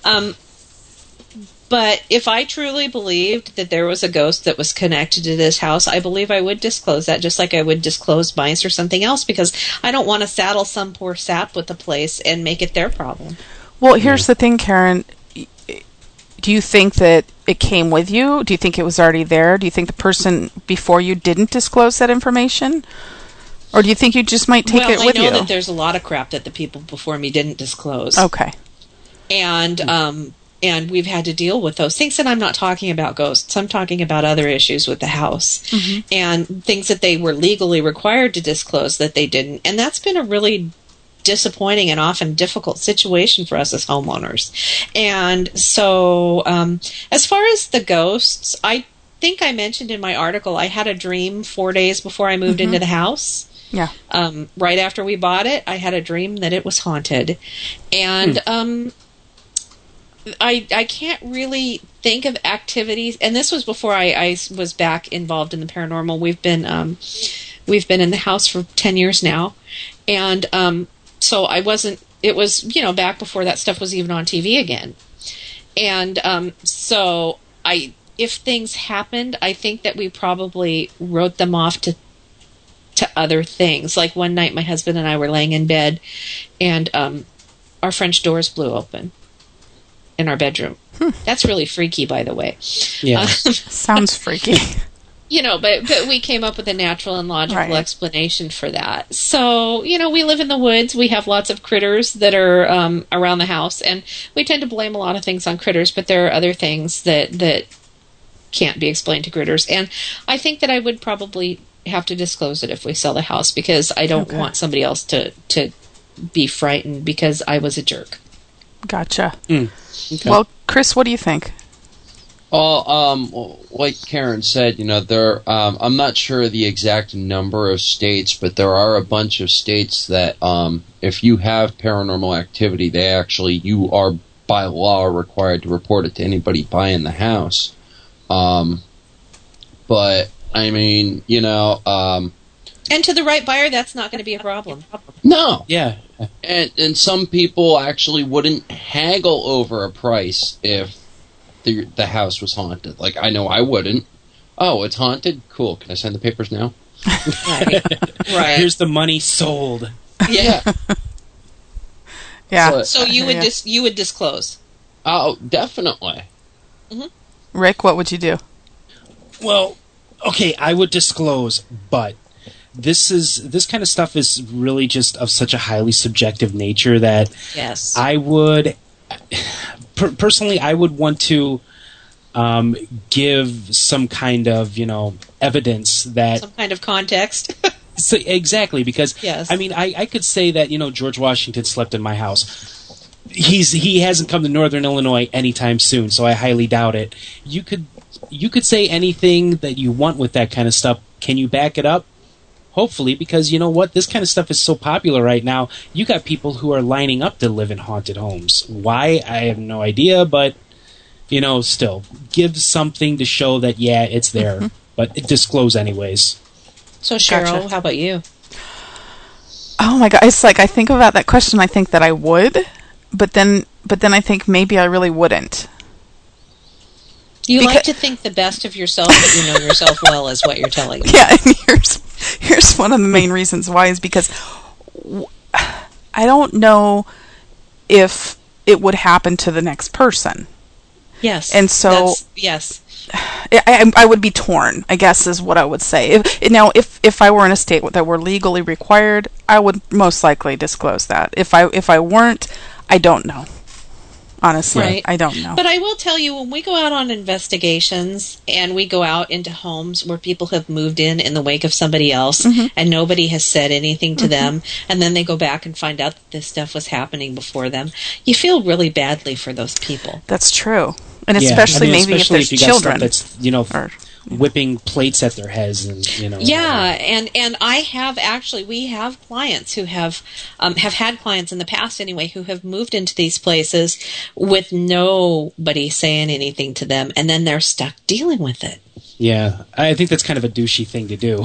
But if I truly believed that there was a ghost that was connected to this house, I believe I would disclose that, just like I would disclose mice or something else, because I don't want to saddle some poor sap with the place and make it their problem. Well, here's the thing, Karen. Do you think that it came with you? Do you think it was already there? Do you think the person before you didn't disclose that information? Or do you think you just might take it with you? Well, I know that there's a lot of crap that the people before me didn't disclose. Okay. And And we've had to deal with those things. And I'm not talking about ghosts. I'm talking about other issues with the house and things that they were legally required to disclose that they didn't. And that's been a really disappointing and often difficult situation for us as homeowners. And so as far as the ghosts, I think I mentioned in my article, I had a dream 4 days before I moved into the house. Yeah. Right after we bought it, I had a dream that it was haunted. And I can't really think of activities, and this was before I was back involved in the paranormal. We've been in the house for 10 years now, and so I wasn't. It was back before that stuff was even on TV again, and so if things happened, I think that we probably wrote them off to other things. Like one night, my husband and I were laying in bed, and our French doors blew open in our bedroom. That's really freaky, by the way. Yeah. Sounds freaky. But we came up with a natural and logical explanation for that. So, we live in the woods. We have lots of critters that are around the house, and we tend to blame a lot of things on critters, but there are other things that can't be explained to critters. And I think that I would probably have to disclose it if we sell the house, because I don't want somebody else to be frightened because I was a jerk. Gotcha. Okay. Well, Chris, what do you think? Well, like Karen said, I'm not sure the exact number of states, but there are a bunch of states that if you have paranormal activity, you are by law required to report it to anybody buying the house. But I mean, and to the right buyer, that's not going to be a problem. No. Yeah. And some people actually wouldn't haggle over a price if the house was haunted. Like, I know I wouldn't. Oh, it's haunted? Cool. Can I sign the papers now? Right. Here's the money, sold. Yeah. Yeah. So you would disclose? Oh, definitely. Rick, what would you do? Well, okay, I would disclose, but this kind of stuff is really just of such a highly subjective nature that I would personally I would want to give some kind of evidence that some kind of context. So, exactly, because yes. I mean I could say that George Washington slept in my house. He hasn't come to Northern Illinois anytime soon, so I highly doubt it. You could say anything that you want with that kind of stuff. Can you back it up? Hopefully, because you know what? This kind of stuff is so popular right now. You got people who are lining up to live in haunted homes. Why? I have no idea, but, still, give something to show that, yeah, it's there. But disclose anyways. So, Cheryl, how about you? Oh, my God. It's like, I think about that question, I think that I would, but then I think maybe I really wouldn't. You like to think the best of yourself, but you know yourself well, is what you're telling me. Yeah, and here's one of the main reasons why is because I don't know if it would happen to the next person. Yes. And so yes. I would be torn, I guess is what I would say. If I were in a state that were legally required, I would most likely disclose that. If I weren't, I don't know. Honestly, right. I don't know. But I will tell you, when we go out on investigations and we go out into homes where people have moved in the wake of somebody else and nobody has said anything to them, and then they go back and find out that this stuff was happening before them, you feel really badly for those people. That's true. And especially maybe if there's you children. Got stuff that's, whipping plates at their heads and Yeah, and we have clients who have had clients in the past anyway who have moved into these places with nobody saying anything to them, and then they're stuck dealing with it. Yeah, I think that's kind of a douchey thing to do,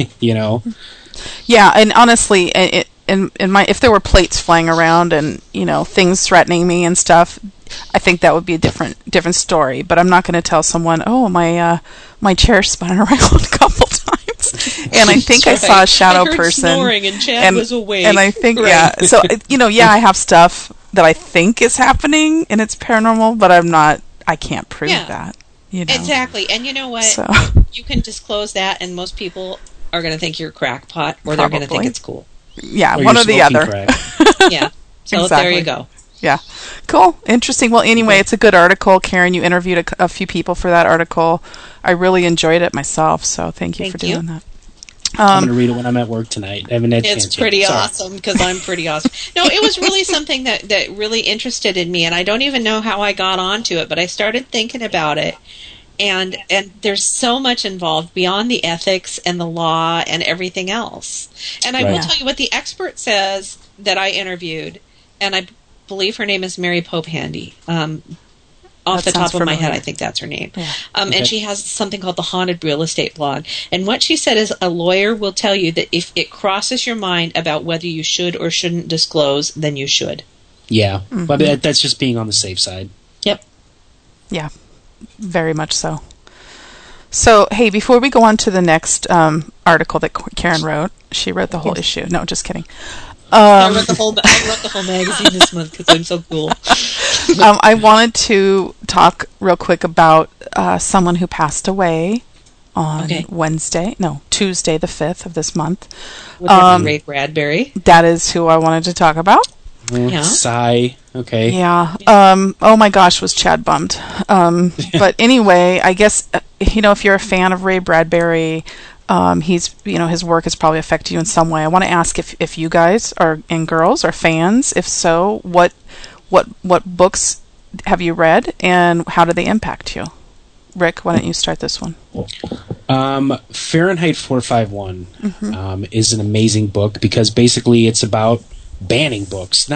Yeah, and honestly, if there were plates flying around and things threatening me and stuff, I think that would be a different story. But I'm not going to tell someone, oh, my chair spun around a couple times, and I think I saw a shadow person. Snoring and Chad was awake. And I think so I have stuff that I think is happening and it's paranormal, but I can't prove that. Exactly, and you know what? So. You can disclose that, and most people are going to think you're a crackpot, or they're going to think it's cool. Yeah, or one or the other. Yeah. So There you go. Yeah. Cool. Interesting. Well, anyway, it's a good article. Karen, you interviewed a few people for that article. I really enjoyed it myself, so thank you for doing that. I'm going to read it when I'm at work tonight. I haven't had a chance It's pretty yet. awesome because I'm pretty awesome. No, it was really something that really interested in me, and I don't even know how I got onto it, but I started thinking about it. And there's so much involved beyond the ethics and the law and everything else. And I will tell you what the expert says that I interviewed, and I believe her name is Mary Pope Handy. Off the top of my head, I think that's her name. Yeah. And she has something called the Haunted Real Estate Blog. And what she said is a lawyer will tell you that if it crosses your mind about whether you should or shouldn't disclose, then you should. Yeah, but that's just being on the safe side. Yep. Yeah, very much so. So, hey, before we go on to the next article that Karen wrote, she wrote the whole issue. No, just kidding. I wrote the whole magazine this month because I'm so cool. I wanted to talk real quick about someone who passed away on Tuesday the 5th of this month. Ray Bradbury. That is who I wanted to talk about. Yeah. Sigh. Okay. Yeah. Oh my gosh, was Chad bummed. But anyway, I guess, if you're a fan of Ray Bradbury, he's, his work has probably affected you in some way. I want to ask if you guys and girls are fans. If so, what books have you read and how did they impact you? Rick, why don't you start this one? Fahrenheit 451 is an amazing book because basically it's about banning books.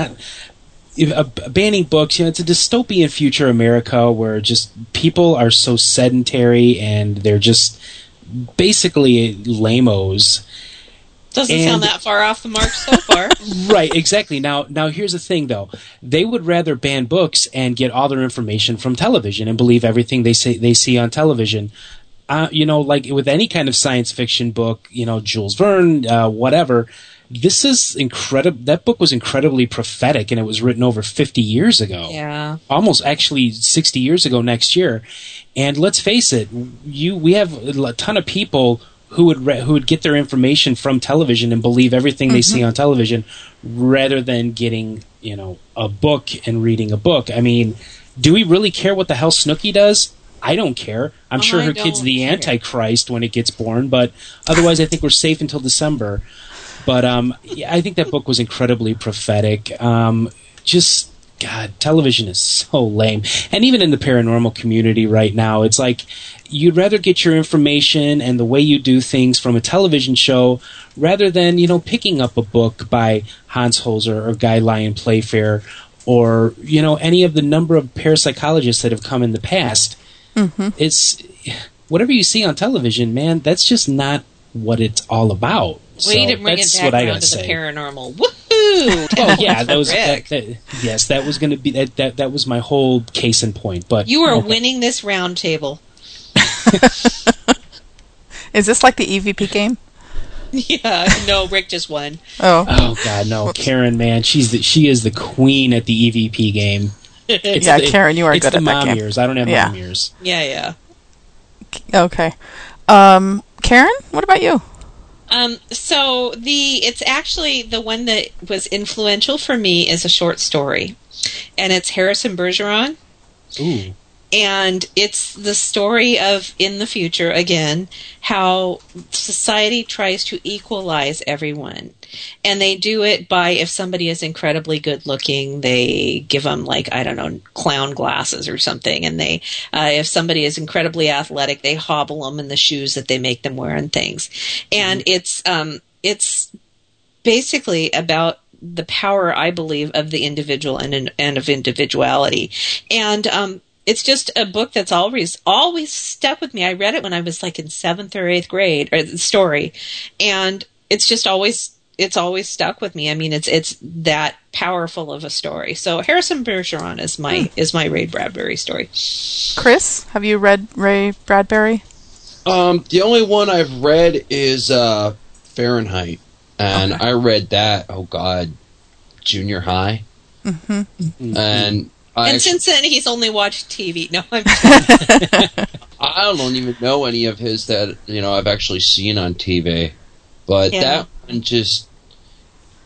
Banning books, it's a dystopian future America where just people are so sedentary and they're just basically lame-os. Doesn't sound that far off the mark so far. Right, exactly. Now here's the thing, though. They would rather ban books and get all their information from television and believe everything they see on television. Like with any kind of science fiction book, Jules Verne, whatever. This is incredible. That book was incredibly prophetic, and it was written over 50 years ago. Yeah, almost actually 60 years ago next year. And let's face it, we have a ton of people who would get their information from television and believe everything they see on television, rather than getting a book and reading a book. I mean, do we really care what the hell Snooki does? I don't care. I'm sure her kid's the Antichrist when it gets born, but otherwise I think we're safe until December. But I think that book was incredibly prophetic. God, television is so lame. And even in the paranormal community right now, it's like you'd rather get your information and the way you do things from a television show rather than, picking up a book by Hans Holzer or Guy Lyon Playfair or, any of the number of parapsychologists that have come in the past. It's whatever you see on television, man, that's just not what it's all all about. Way to bring it back around to the paranormal. Woohoo! Well, yeah, that was that was going to be that was my whole case in point. But you are winning this round table. Is this like the EVP game? Yeah, no, Rick just won. Oh God, no, Karen, man, she is the queen at the EVP game. Karen, you are good at that game. It's the mom years. I don't have mom years. Yeah. Okay, Karen, what about you? So it's actually the one that was influential for me is a short story, and it's Harrison Bergeron. Ooh. And it's the story of, in the future, again, how society tries to equalize everyone. And they do it by, if somebody is incredibly good looking, they give them, clown glasses or something. And they, if somebody is incredibly athletic, they hobble them in the shoes that they make them wear and things. And it's basically about the power, I believe, of the individual and of individuality. And, it's just a book that's always stuck with me. I read it when I was in 7th or 8th grade, or the story, and it's always stuck with me. I mean, it's that powerful of a story. So Harrison Bergeron is my Ray Bradbury story. Chris, have you read Ray Bradbury? The only one I've read is Fahrenheit, and I read that. Oh God, junior high, and. Since then, he's only watched TV. No, I'm I don't even know any of his that I've actually seen on TV, but that one just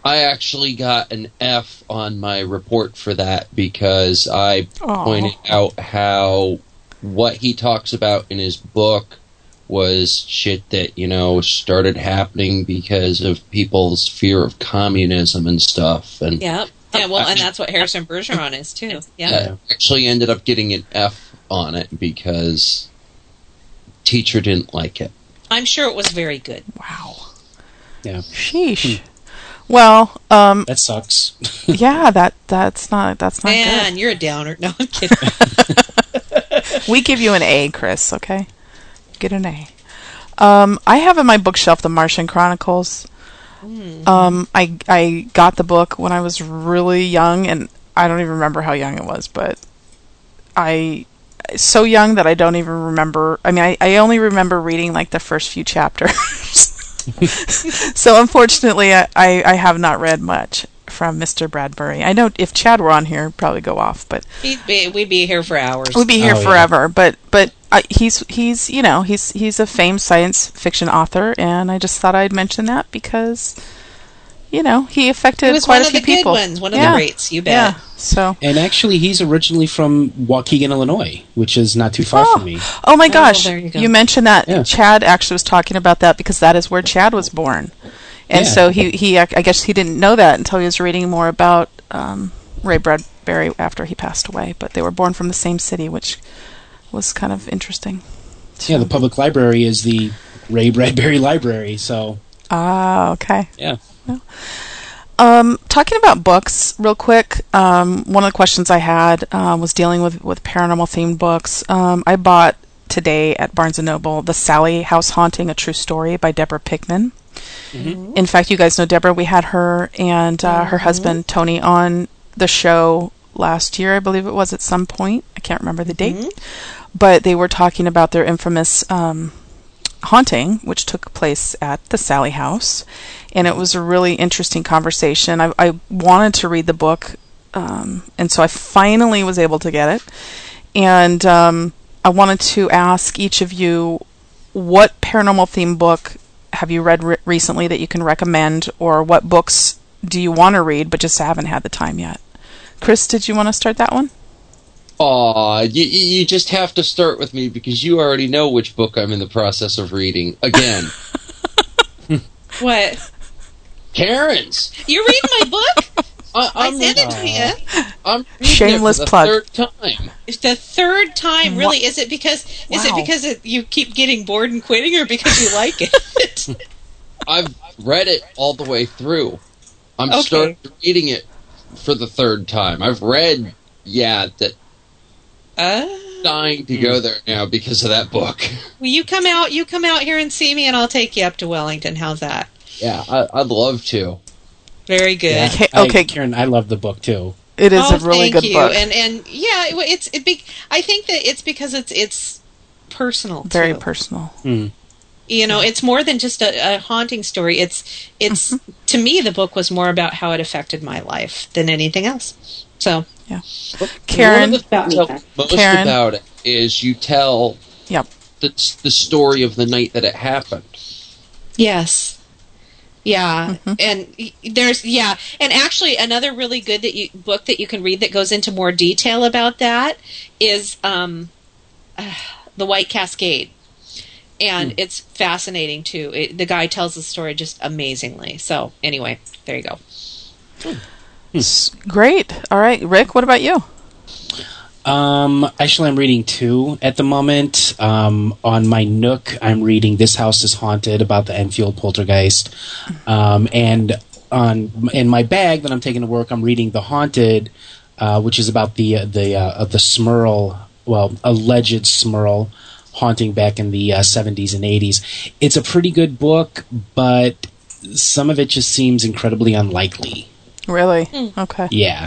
I actually got an F on my report for that because I pointed out how what he talks about in his book was shit that, started happening because of people's fear of communism and stuff. And Yeah, well, and that's what Harrison Bergeron is, too. Yeah. I actually ended up getting an F on it because teacher didn't like it. I'm sure it was very good. Wow. Yeah. Sheesh. Well, that sucks. Yeah, that's not Man, good. you're a downer. No, I'm kidding. We give you an A, Chris, okay? Get an A. I have in my bookshelf The Martian Chronicles. I got the book when I was really young, and I don't even remember how young it was, but so young that I don't even remember. I mean, I only remember reading like the first few chapters. So unfortunately, I have not read much from Mr. Bradbury. I know if Chad were on here, he'd probably go off, but we'd be here for hours. We'd be here forever. Yeah. But he's a famed science fiction author, and I just thought I'd mention that because he affected quite a few people. He was one of the good ones, one of the greats. You bet. Yeah. So. And actually, he's originally from Waukegan, Illinois, which is not too far from me. Oh my gosh! There you go. You mentioned that. Yeah. Chad actually was talking about that because that is where Chad was born. And so he I guess he didn't know that until he was reading more about Ray Bradbury after he passed away. But they were born from the same city, which was kind of interesting. So. Yeah, the public library is the Ray Bradbury Library. So. Okay. Yeah. Well, talking about books, real quick. One of the questions I had was dealing with paranormal themed books. I bought today at Barnes & Noble The Sally House Haunting: A True Story by Deborah Pickman. Mm-hmm. In fact, you guys know Deborah. We had her and her husband Tony on the show last year, I believe it was, at some point. I can't remember the date. But they were talking about their infamous haunting, which took place at the Sally House. And it was a really interesting conversation. I wanted to read the book, and so I finally was able to get it. And I wanted to ask each of you, what paranormal themed book have you read recently that you can recommend, or what books do you want to read but just haven't had the time yet? Chris, did you want to start that one? You just have to start with me because you already know which book I'm in the process of reading. Again. What? Karen's. You're reading my book? I sent it to you. I'm shameless it for the plug. Third time. It's the third time, really. Is it because you keep getting bored and quitting, or because you like it? I've read it all the way through. I'm starting reading it for the third time. I've read, that. Dying to go there now because of that book. Well, you come out here and see me, and I'll take you up to Wellington. How's that? Yeah, I'd love to. Very good. Yeah. Okay, Karen, I love the book too. It is a really good book. And I think that it's because it's personal. Very too. personal. It's more than just a haunting story. It's to me, the book was more about how it affected my life than anything else. So yeah, Karen, about it is you tell the story of the night that it happened. Yes. Yeah, and and actually another really good book that you can read that goes into more detail about that is The White Cascade, and it's fascinating too. The guy tells the story just amazingly. So anyway, there you go. Great. All right, Rick, what about you? Actually, I'm reading two at the moment. On my Nook, I'm reading This House is Haunted about the Enfield poltergeist. And in my bag that I'm taking to work, I'm reading The Haunted, which is about the Smurl, alleged Smurl haunting back in the 70s and 80s. It's a pretty good book, but some of it just seems incredibly unlikely. Really? Okay. Yeah.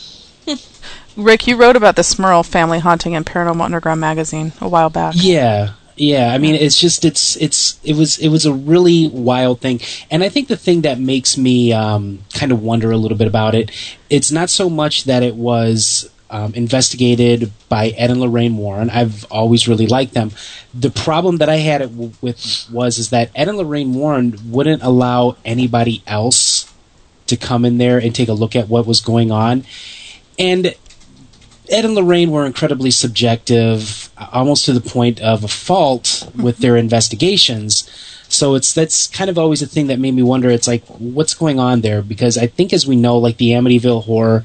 Rick, you wrote about the Smurl family haunting in Paranormal Underground magazine a while back. Yeah. I mean, it's just it was a really wild thing, and I think the thing that makes me kind of wonder a little bit about it, it's not so much that it was investigated by Ed and Lorraine Warren. I've always really liked them. The problem that I had was that Ed and Lorraine Warren wouldn't allow anybody else to come in there and take a look at what was going on. And Ed and Lorraine were incredibly subjective, almost to the point of a fault with their investigations. So that's kind of always a thing that made me wonder. It's like, what's going on there? Because I think, as we know, like the Amityville Horror,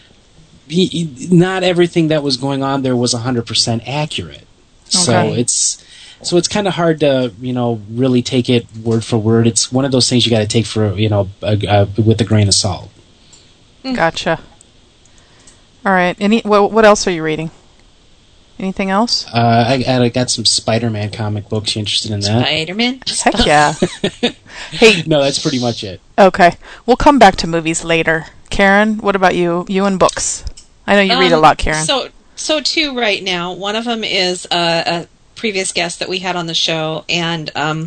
not everything that was going on there was 100% accurate. Okay. So it's kind of hard to, really take it word for word. It's one of those things you got to take for, with a grain of salt. Gotcha. All right. What else are you reading? Anything else? I got some Spider-Man comic books. You interested in that? Spider-Man? Heck yeah. Hey. No, that's pretty much it. Okay. We'll come back to movies later. Karen, what about you? You and books. I know you read a lot, Karen. So two right now. One of them is a previous guest that we had on the show, and I'm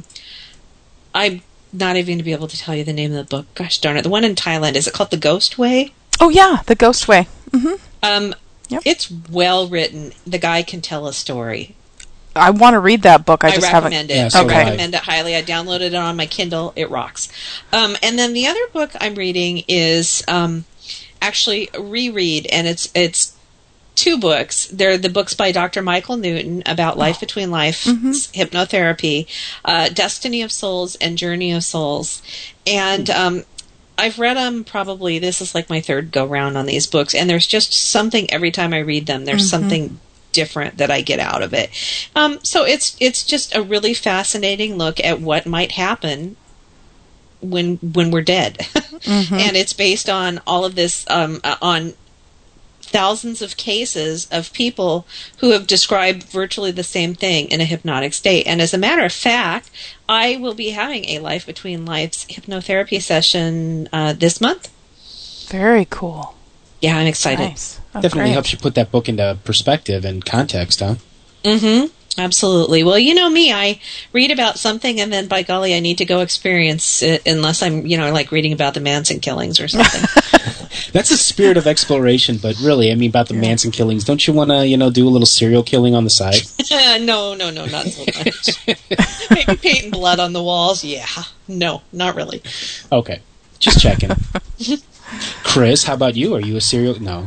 not even going to be able to tell you the name of the book. Gosh darn it. The one in Thailand. Is it called The Ghost Way? Oh, yeah. The Ghost Way. Mm-hmm. Yep. It's well written. The guy can tell a story. I want to read that book. I just recommend haven't. it. Yeah, I recommend it highly. I downloaded it on my Kindle. It rocks. And then the other book I'm reading is actually a reread, and it's two books. They're the books by Dr. Michael Newton about life between life, hypnotherapy, Destiny of Souls, and Journey of Souls. And I've read them probably, this is like my third go-round on these books, and there's just something every time I read them. There's something different that I get out of it. So it's just a really fascinating look at what might happen when we're dead. And it's based on all of this, on thousands of cases of people who have described virtually the same thing in a hypnotic state. And as a matter of fact, I will be having a Life Between Lives hypnotherapy session this month. Very cool. Yeah, I'm excited. Nice. Oh, definitely great. helps you put that book into perspective and context, huh? Absolutely. Well, you know me, I read about something and then, by golly, I need to go experience it, unless I'm, like reading about the Manson killings or something. That's a spirit of exploration, but really, I mean, about the Manson killings, don't you want to, do a little serial killing on the side? No, not so much. Maybe painting blood on the walls. Yeah. No, not really. Okay. Just checking. Chris, how about you? Are you a serial... No.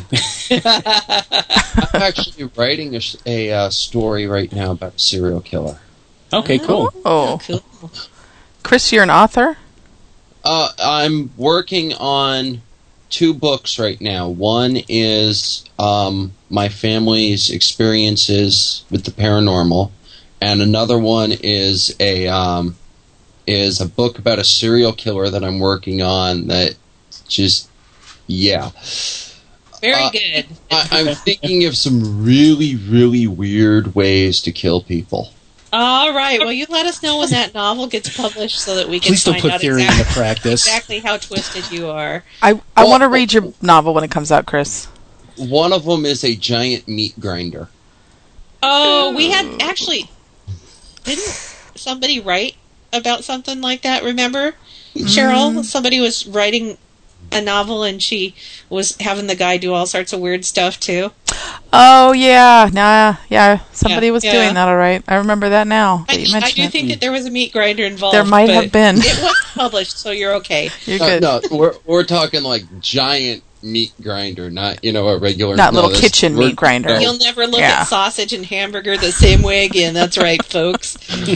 I'm actually writing a story right now about a serial killer. Okay, cool. Oh, cool. Chris, you're an author? I'm working on 2 books right now. One is my family's experiences with the paranormal, and another one is a book about a serial killer that I'm working on that just... Yeah. Very good. I'm thinking of some really, really weird ways to kill people. All right. Well, you let us know when that novel gets published so that we can Please don't put theory into practice. Exactly how twisted you are. I want to read your novel when it comes out, Chris. One of them is a giant meat grinder. Oh, we had actually... Didn't somebody write about something like that, remember? Cheryl? Somebody was writing a novel and she was having the guy do all sorts of weird stuff too. Oh yeah, somebody was doing that. All right, I remember that now. I do think that there was a meat grinder involved. There might have been. It was published, so you're okay. You're good. No, we're talking like giant meat grinder, not a regular, not little kitchen meat grinder. You'll never look at sausage and hamburger the same way again. That's right, folks.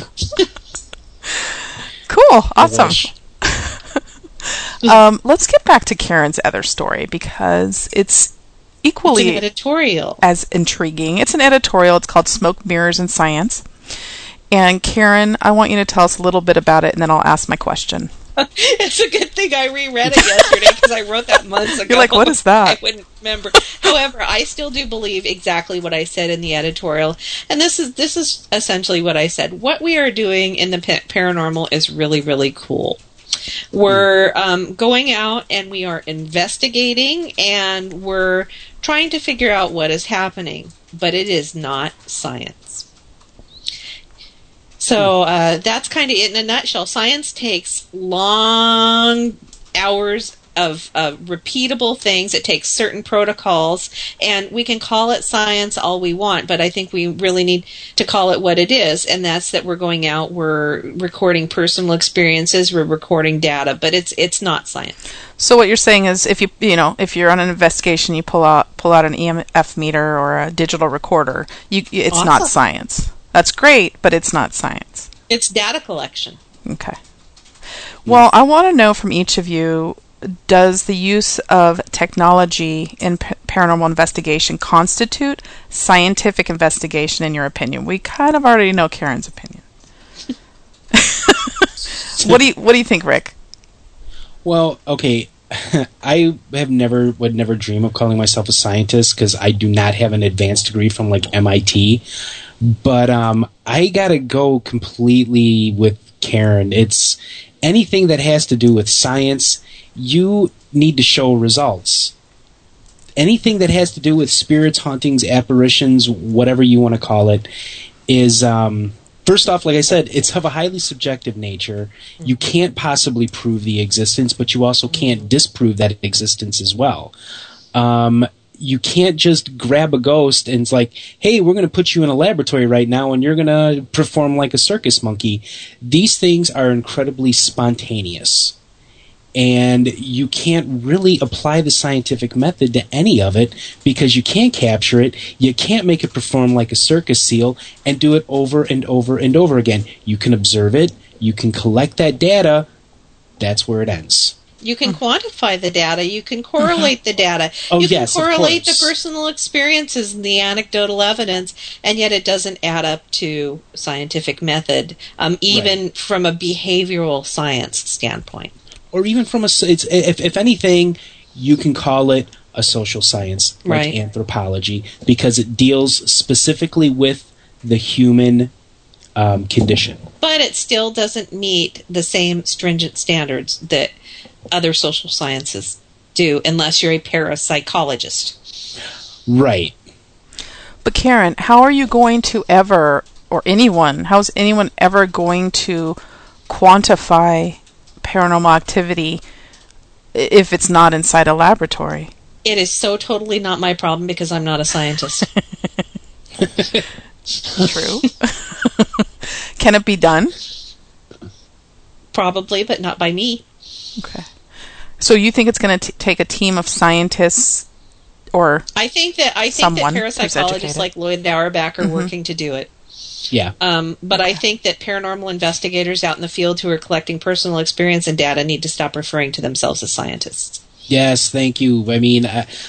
Cool, awesome. Let's get back to Karen's other story because it's equally an editorial as intriguing. It's an editorial. It's called Smoke, Mirrors, and Science. And Karen, I want you to tell us a little bit about it, and then I'll ask my question. It's a good thing I reread it yesterday because I wrote that months ago. You're like, what is that? I wouldn't remember. However, I still do believe exactly what I said in the editorial, and this is essentially what I said. What we are doing in the paranormal is really, really cool. We're going out and we are investigating and we're trying to figure out what is happening, but it is not science. So that's kind of it in a nutshell. Science takes long hours repeatable things. It takes certain protocols, and we can call it science all we want, but I think we really need to call it what it is, and that's that we're going out, we're recording personal experiences, we're recording data, but it's not science. So what you're saying is, if you're on an investigation, you pull out an EMF meter or a digital recorder, it's Awesome. not science. That's great, but it's not science. It's data collection. Okay. Well, I want to know from each of you, does the use of technology in paranormal investigation constitute scientific investigation, in your opinion? We kind of already know Karen's opinion. What do you think, Rick? Well, okay, I would never dream of calling myself a scientist because I do not have an advanced degree from like MIT. But I gotta go completely with Karen. It's anything that has to do with science, you need to show results. Anything that has to do with spirits, hauntings, apparitions, whatever you want to call it, is first off, like I said, it's of a highly subjective nature. You can't possibly prove the existence, but you also can't disprove that existence as well. You can't just grab a ghost and it's like, hey, we're going to put you in a laboratory right now and you're going to perform like a circus monkey. These things are incredibly spontaneous. And you can't really apply the scientific method to any of it because you can't capture it, you can't make it perform like a circus seal and do it over and over and over again. You can observe it, you can collect that data, that's where it ends. You can quantify the data. You can correlate the data. Oh, you can yes, of correlate the course. personal experiences and the anecdotal evidence, and yet it doesn't add up to scientific method, even from a behavioral science standpoint. Or even from if anything, you can call it a social science, like Right. anthropology, because it deals specifically with the human condition. But it still doesn't meet the same stringent standards that other social sciences do, unless you're a parapsychologist. Right. But Karen, how are you going to ever, or how's anyone ever going to quantify paranormal activity if it's not inside a laboratory? It is so totally not my problem because I'm not a scientist. True. Can it be done? Probably, but not by me. Okay. So you think it's going to take a team of scientists, or I think that someone who's parapsychologists educated? like Lloyd Auerbach are working to do it. Yeah. But I think that paranormal investigators out in the field who are collecting personal experience and data need to stop referring to themselves as scientists. Yes, thank you. I mean,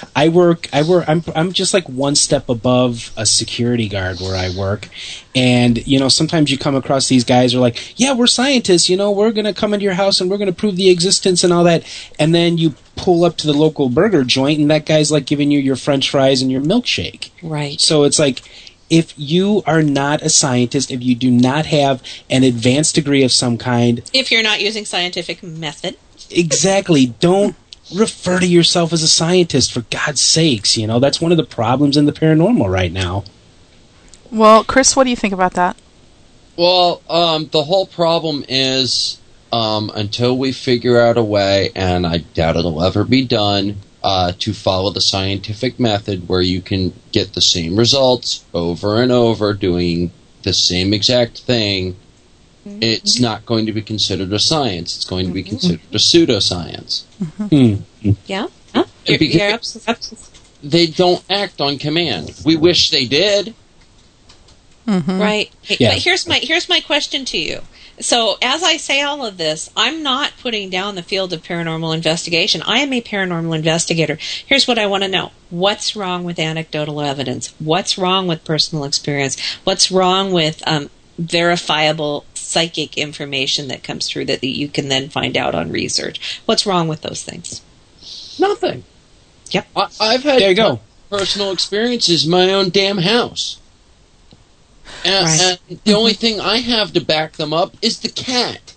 I'm just like one step above a security guard where I work. And, sometimes you come across these guys who are like, yeah, we're scientists, we're going to come into your house and we're going to prove the existence and all that. And then you pull up to the local burger joint and that guy's like giving you your French fries and your milkshake. Right. So it's like, if you are not a scientist, if you do not have an advanced degree of some kind, If you're not using scientific method. exactly, don't refer to yourself as a scientist, for God's sakes. That's one of the problems in the paranormal right now. Well, Chris, what do you think about that? Well, the whole problem is until we figure out a way, and I doubt it'll ever be done, to follow the scientific method where you can get the same results over and over doing the same exact thing, it's not going to be considered a science. It's going to be considered a pseudoscience. Yeah. Because they don't act on command. We wish they did. Right. Yeah. But here's my question to you. So as I say all of this, I'm not putting down the field of paranormal investigation. I am a paranormal investigator. Here's what I want to know. What's wrong with anecdotal evidence? What's wrong with personal experience? What's wrong with verifiable psychic information that comes through that you can then find out on research? What's wrong with those things? Nothing. Yep. I've had There you go. personal experiences in my own damn house. And the only thing I have to back them up is the cat.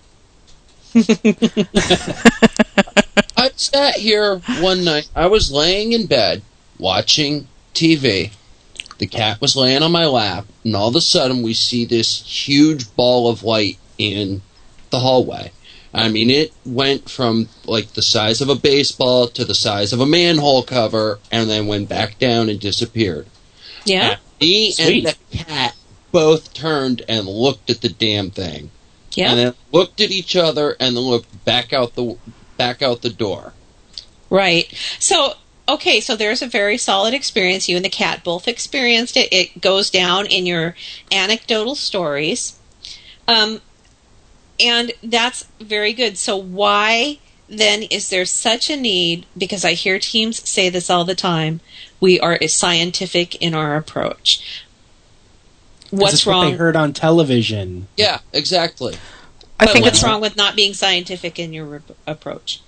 I sat here one night. I was laying in bed watching TV. The cat was laying on my lap, and all of a sudden we see this huge ball of light in the hallway. I mean, it went from like the size of a baseball to the size of a manhole cover, and then went back down and disappeared. Yeah. And me Sweet. and the cat both turned and looked at the damn thing. Yeah. And then looked at each other and then looked back out the door. Right. So, okay, so there's a very solid experience. You and the cat both experienced it. It goes down in your anecdotal stories. And that's very good. So why then is there such a need, because I hear teams say this all the time, we are scientific in our approach. What's wrong? What they heard on television. Yeah, exactly. But what's wrong with not being scientific in your approach?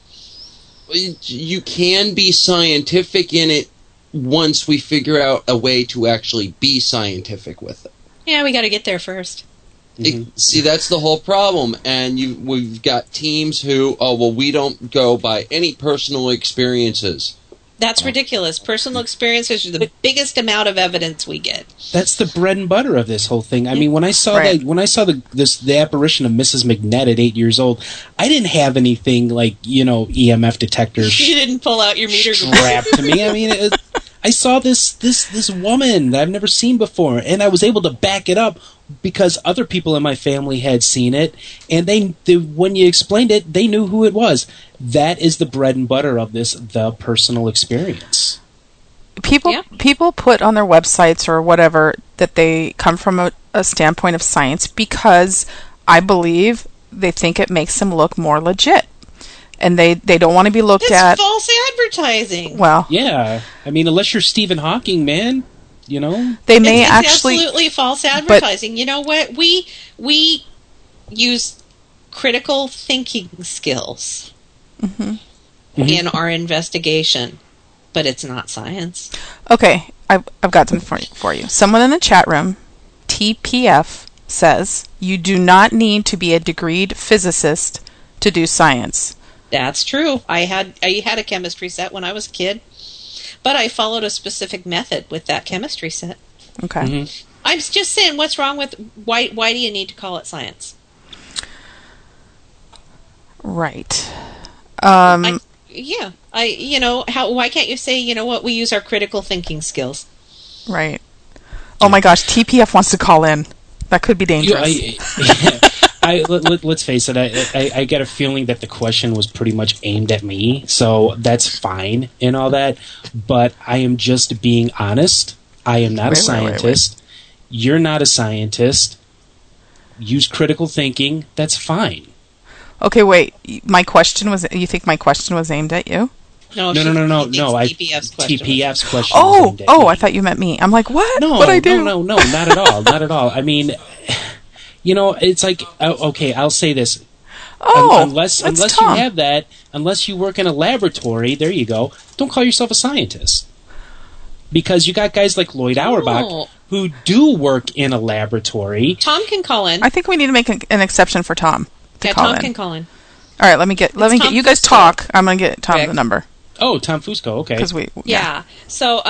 You can be scientific in it once we figure out a way to actually be scientific with it. Yeah, we got to get there first. See, that's the whole problem. And we've got teams who, we don't go by any personal experiences. That's ridiculous. Personal experiences are the biggest amount of evidence we get. That's the bread and butter of this whole thing. I mean, when I saw the apparition of Mrs. McNett at 8 years old, I didn't have anything like EMF detectors. You didn't pull out your meter strapped to me. I mean, I saw this woman that I've never seen before, and I was able to back it up because other people in my family had seen it, and they when you explained it, they knew who it was. That is the bread and butter of this, the personal experience. People put on their websites or whatever that they come from a standpoint of science because I believe they think it makes them look more legit. And they don't want to be looked at. It's false advertising. Well, yeah. I mean, unless you're Stephen Hawking, man, they may it's actually absolutely false advertising. You know what? We use critical thinking skills in our investigation, but it's not science. Okay, I've got something for you. Someone in the chat room, TPF, says you do not need to be a degreed physicist to do science. That's true. I had a chemistry set when I was a kid, but I followed a specific method with that chemistry set. Okay. I'm just saying, what's wrong with why do you need to call it science? Right. Why can't you say, you know what, we use our critical thinking skills? Right. Oh my gosh, TPF wants to call in. That could be dangerous. Let's face it, I get a feeling that the question was pretty much aimed at me, so that's fine and all that, but I am just being honest. I am not a scientist. You're not a scientist. Use critical thinking. That's fine. Okay, wait. You think my question was aimed at you? No. TPF's question. I thought you meant me. I'm like, what? No, What'd I do? No, not at all. Not at all. I mean, it's like, okay, I'll say this. Unless you have that, unless you work in a laboratory, there you go, don't call yourself a scientist. Because you got guys like Lloyd Auerbach who do work in a laboratory. Tom can call in. I think we need to make an exception for Tom. Tom can call in. All right, let me get you guys talk. I'm going to get Tom the number. Oh, Tom Fusco, okay. Because So,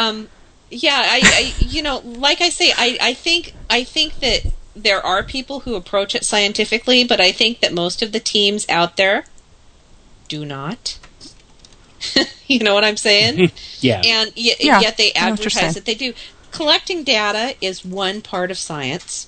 like I say, I think that there are people who approach it scientifically, but I think that most of the teams out there do not. You know what I'm saying? Yeah. And yet they advertise that they do. Collecting data is one part of science.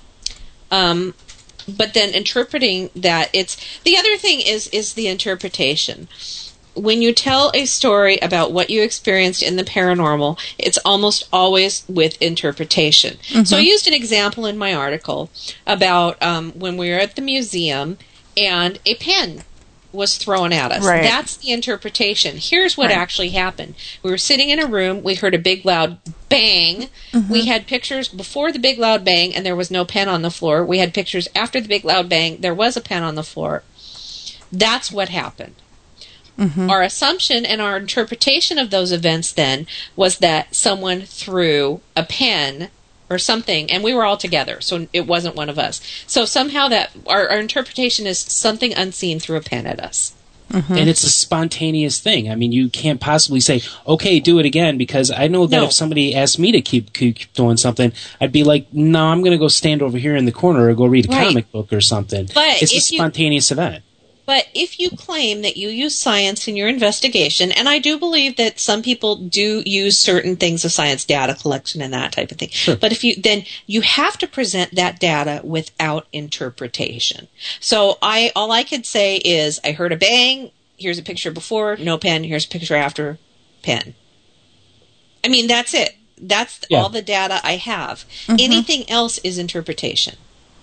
But then interpreting that, the other thing is the interpretation. When you tell a story about what you experienced in the paranormal, it's almost always with interpretation. Mm-hmm. So I used an example in my article about when we were at the museum and a pen was thrown at us. Right. That's the interpretation. Here's what actually happened. We were sitting in a room. We heard a big loud bang. Mm-hmm. We had pictures before the big loud bang, and there was no pen on the floor. We had pictures after the big loud bang. There was a pen on the floor. That's what happened. Mm-hmm. Our assumption and our interpretation of those events then was that someone threw a pen or something, and we were all together, so it wasn't one of us. So somehow that our interpretation is something unseen threw a pen at us. Mm-hmm. And it's a spontaneous thing. I mean, you can't possibly say, okay, do it again, because I know that if somebody asked me to keep doing something, I'd be like, no, I'm going to go stand over here in the corner or go read a comic book or something. But it's a spontaneous event. But if you claim that you use science in your investigation, and I do believe that some people do use certain things of science, data collection and that type of thing. Sure. But then you have to present that data without interpretation. So all I could say is, I heard a bang, here's a picture before, no pen, here's a picture after, pen. I mean, that's it. That's all the data I have. Mm-hmm. Anything else is interpretation.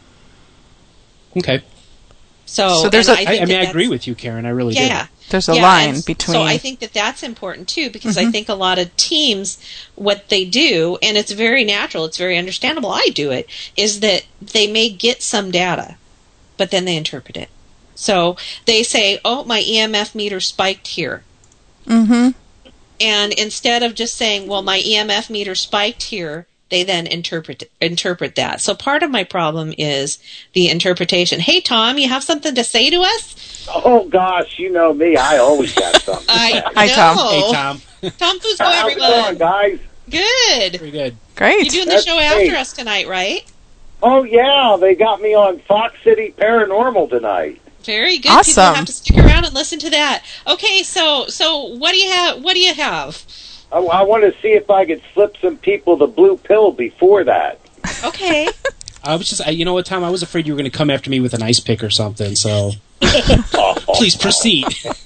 Okay. So there's I agree with you, Karen. I really do. There's a line between. So I think that that's important too, because I think a lot of teams, what they do, and it's very natural, it's very understandable, I do it, is that they may get some data, but then they interpret it. So they say, oh, my EMF meter spiked here. Mm-hmm. And instead of just saying, well, my EMF meter spiked here, they then interpret that. So part of my problem is the interpretation. Hey, Tom, you have something to say to us? Oh, gosh, you know me. I always got something. Hi, Tom. Hey, Tom. Tom Fusco, How's everyone. it going, guys? Good. Pretty good. Great. You're doing the show after us tonight, right? Oh, yeah. They got me on Fox City Paranormal tonight. Very good. Awesome. People have to stick around and listen to that. Okay, so what do you have? What do you have? I want to see if I could slip some people the blue pill before that. Okay. I was just, you know what, Tom? I was afraid you were going to come after me with an ice pick or something. So please proceed.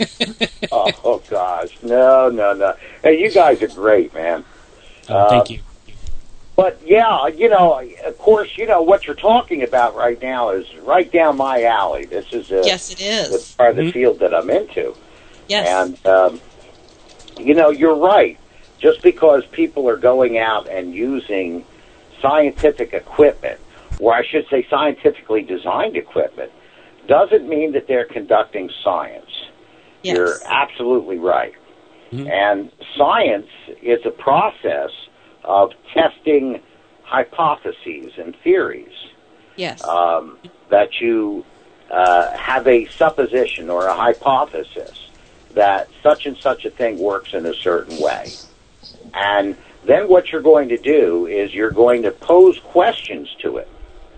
Oh gosh, no. Hey, you guys are great, man. Thank you. But yeah, you know, of course, you know what you're talking about right now is right down my alley. This is yes, it is the part of the field that I'm into. Yes, and you know, you're right. Just because people are going out and using scientific equipment, or I should say scientifically designed equipment, doesn't mean that they're conducting science. Yes. You're absolutely right. Mm-hmm. And science is a process of testing hypotheses and theories. Yes. That you have a supposition or a hypothesis that such and such a thing works in a certain way. And then what you're going to do is you're going to pose questions to it.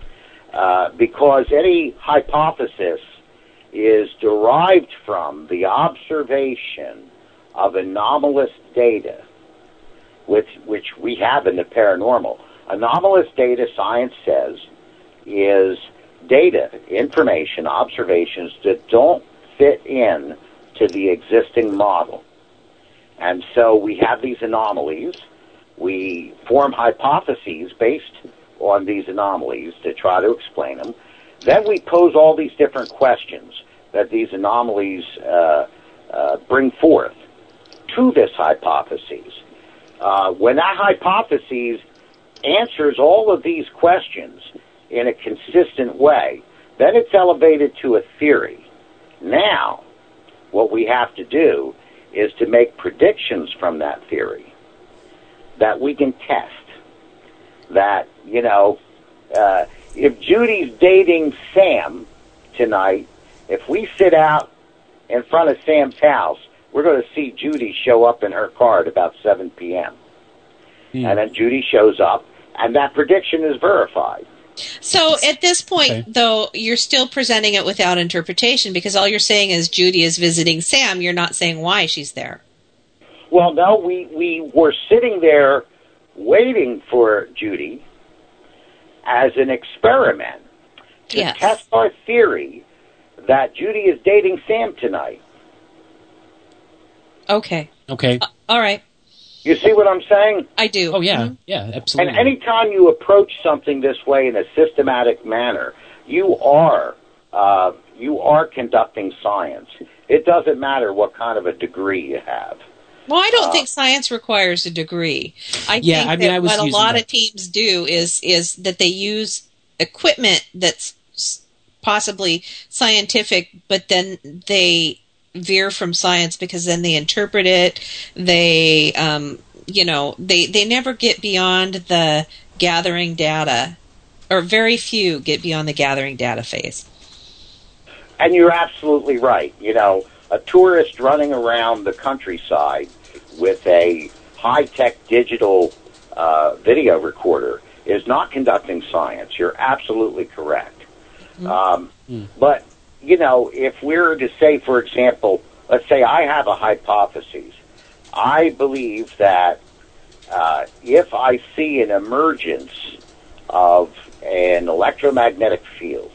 Because any hypothesis is derived from the observation of anomalous data, which we have in the paranormal. Anomalous data, science says, is data, information, observations that don't fit in to the existing model. And so we have these anomalies. We form hypotheses based on these anomalies to try to explain them. Then we pose all these different questions that these anomalies bring forth to this hypothesis. When that hypothesis answers all of these questions in a consistent way, then it's elevated to a theory. Now, what we have to do is to make predictions from that theory that we can test. That, you know, if Judy's dating Sam tonight, if we sit out in front of Sam's house, we're going to see Judy show up in her car at about 7 p.m. And then Judy shows up, and that prediction is verified. So at this point, though, you're still presenting it without interpretation, because all you're saying is Judy is visiting Sam. You're not saying why she's there. Well, no, we were sitting there waiting for Judy as an experiment to test our theory that Judy is dating Sam tonight. Okay. All right. You see what I'm saying? I do. Oh, yeah. Yeah, absolutely. And anytime you approach something this way in a systematic manner, you are conducting science. It doesn't matter what kind of a degree you have. Well, I don't think science requires a degree. I think that what a lot of teams do is that they use equipment that's possibly scientific, but then they veer from science because then they interpret it. They, they never get beyond the gathering data, or very few get beyond the gathering data phase. And you're absolutely right. You know, a tourist running around the countryside with a high-tech digital video recorder is not conducting science. You're absolutely correct. But, if we're to say, for example, let's say I have a hypothesis. I believe that if I see an emergence of an electromagnetic field,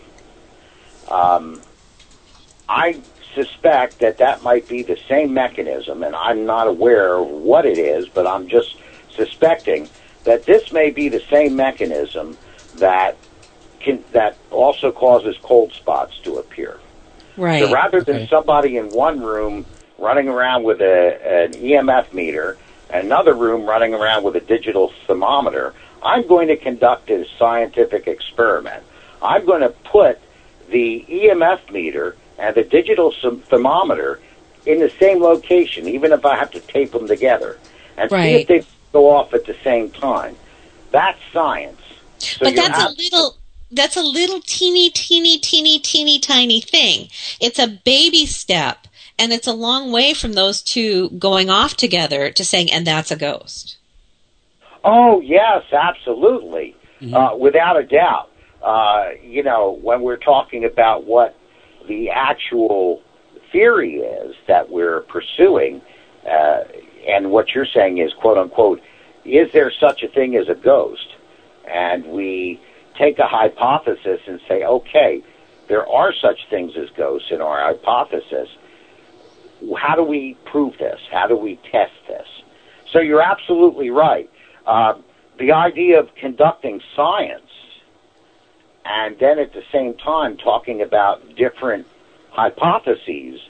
I suspect that might be the same mechanism, and I'm not aware of what it is, but I'm just suspecting that this may be the same mechanism that also causes cold spots to appear. Right. So rather than somebody in one room running around with an EMF meter, and another room running around with a digital thermometer, I'm going to conduct a scientific experiment. I'm going to put the EMF meter and the digital thermometer in the same location, even if I have to tape them together, and see if they go off at the same time. That's science. So but that's a little teeny tiny thing. It's a baby step, and it's a long way from those two going off together to saying, and that's a ghost. Oh, yes, absolutely. Without a doubt. When we're talking about what the actual theory is that we're pursuing, and what you're saying is, quote unquote, is there such a thing as a ghost? And we take a hypothesis and say, okay, there are such things as ghosts in our hypothesis. How do we prove this? How do we test this? So you're absolutely right. The idea of conducting science and then at the same time talking about different hypotheses,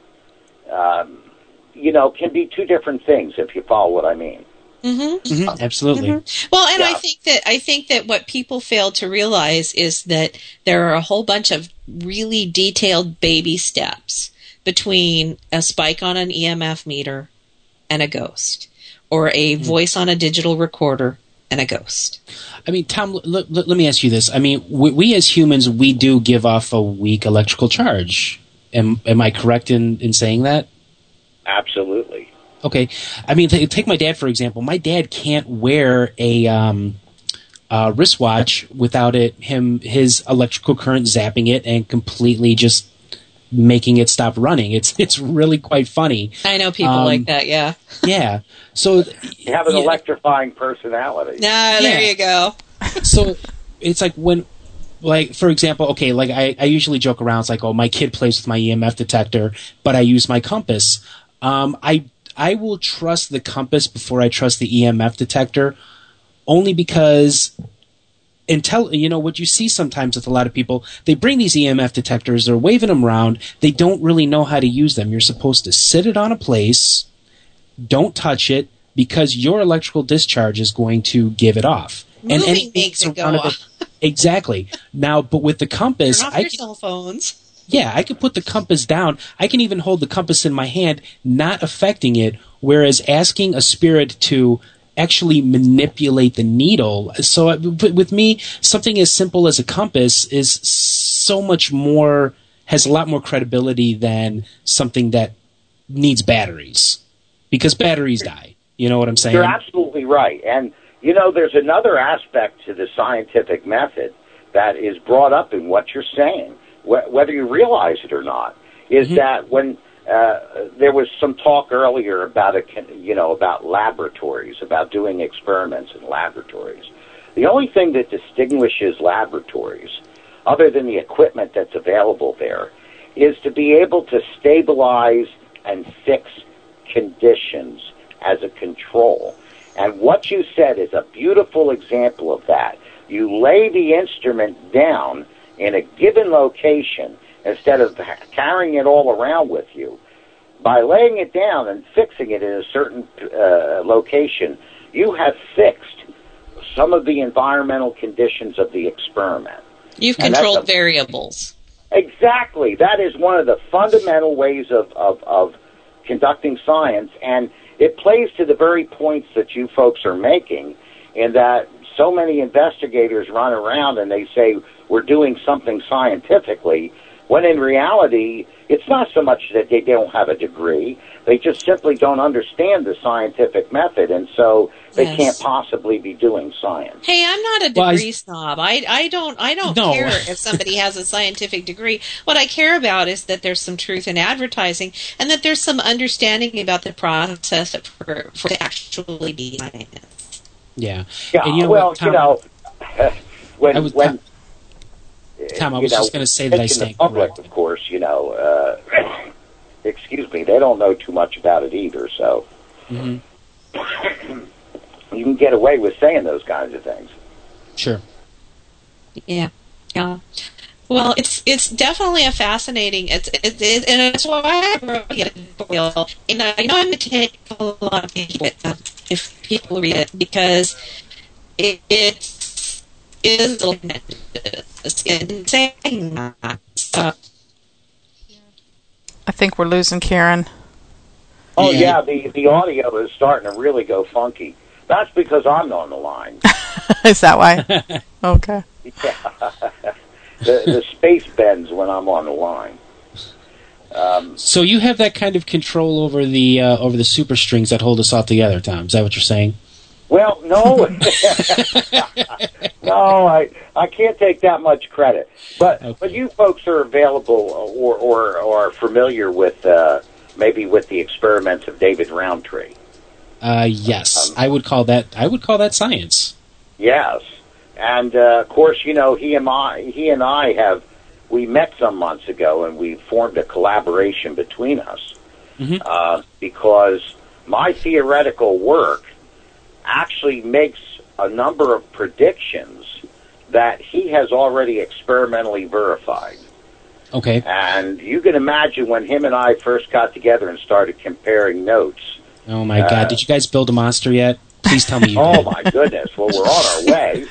can be two different things, if you follow what I mean. Absolutely. Well, and I think that what people fail to realize is that there are a whole bunch of really detailed baby steps between a spike on an EMF meter and a ghost, or a voice on a digital recorder and a ghost. I mean, Tom, let me ask you this. I mean, we as humans, we do give off a weak electrical charge. Am I correct in saying that? Absolutely. Okay. I mean, take my dad, for example. My dad can't wear a wristwatch without his electrical current zapping it and completely just making it stop running. It's really quite funny. I know people like that, yeah. Yeah. So you have an electrifying personality. There you go. So it's like for example, okay, like I usually joke around. It's like, oh, my kid plays with my EMF detector, but I use my compass. I will trust the compass before I trust the EMF detector, only because what you see sometimes with a lot of people, they bring these EMF detectors, they're waving them around, they don't really know how to use them. You're supposed to sit it on a place, don't touch it, because your electrical discharge is going to give it off. Moving makes it go off. Exactly. Now, but with the compass, turn off your cell phones. Yeah, I could put the compass down. I can even hold the compass in my hand, not affecting it, whereas asking a spirit to actually manipulate the needle. So with me, something as simple as a compass is so much more, has a lot more credibility than something that needs batteries, because batteries die. You know what I'm saying? You're absolutely right. And, there's another aspect to the scientific method that is brought up in what you're saying, whether you realize it or not, is that when there was some talk earlier about about laboratories, about doing experiments in laboratories. The only thing that distinguishes laboratories, other than the equipment that's available there, is to be able to stabilize and fix conditions as a control. And what you said is a beautiful example of that. You lay the instrument down in a given location instead of carrying it all around with you. By laying it down and fixing it in a certain location, you have fixed some of the environmental conditions of the experiment. You've controlled variables. Exactly. That is one of the fundamental ways of conducting science, and it plays to the very points that you folks are making, in that so many investigators run around and they say we're doing something scientifically, when in reality It's not so much that they don't have a degree. They just simply don't understand the scientific method, and so they can't possibly be doing science. Hey, I'm not a degree snob. I don't care if somebody has a scientific degree. What I care about is that there's some truth in advertising, and that there's some understanding about the process for it actually be science. Yeah. Yeah. And well, Tom, when Tom, I was just going to say that I stand the public, of course, excuse me, they don't know too much about it either, so you can get away with saying those kinds of things. Sure. Yeah. Well, it's definitely a fascinating. And it's why I wrote it. And I know I'm going to take a lot of it if people read it, because it is insane. I think we're losing Karen. Oh yeah, the audio is starting to really go funky. That's because I'm on the line. Is that why? Okay. Yeah. The space bends when I'm on the line. So you have that kind of control over the super strings that hold us all together, Tom. Is that what you're saying? Well, no. No, I can't take that much credit. But you folks are available or are familiar with maybe with the experiments of David Rowntree. Yes, I would call that science. Yes, and of course, he and I we met some months ago, and we formed a collaboration between us because my theoretical work actually makes a number of predictions that he has already experimentally verified. Okay. And you can imagine when him and I first got together and started comparing notes. Oh my God! Did you guys build a monster yet? Please tell me you Oh did. my goodness! Well, we're on our way.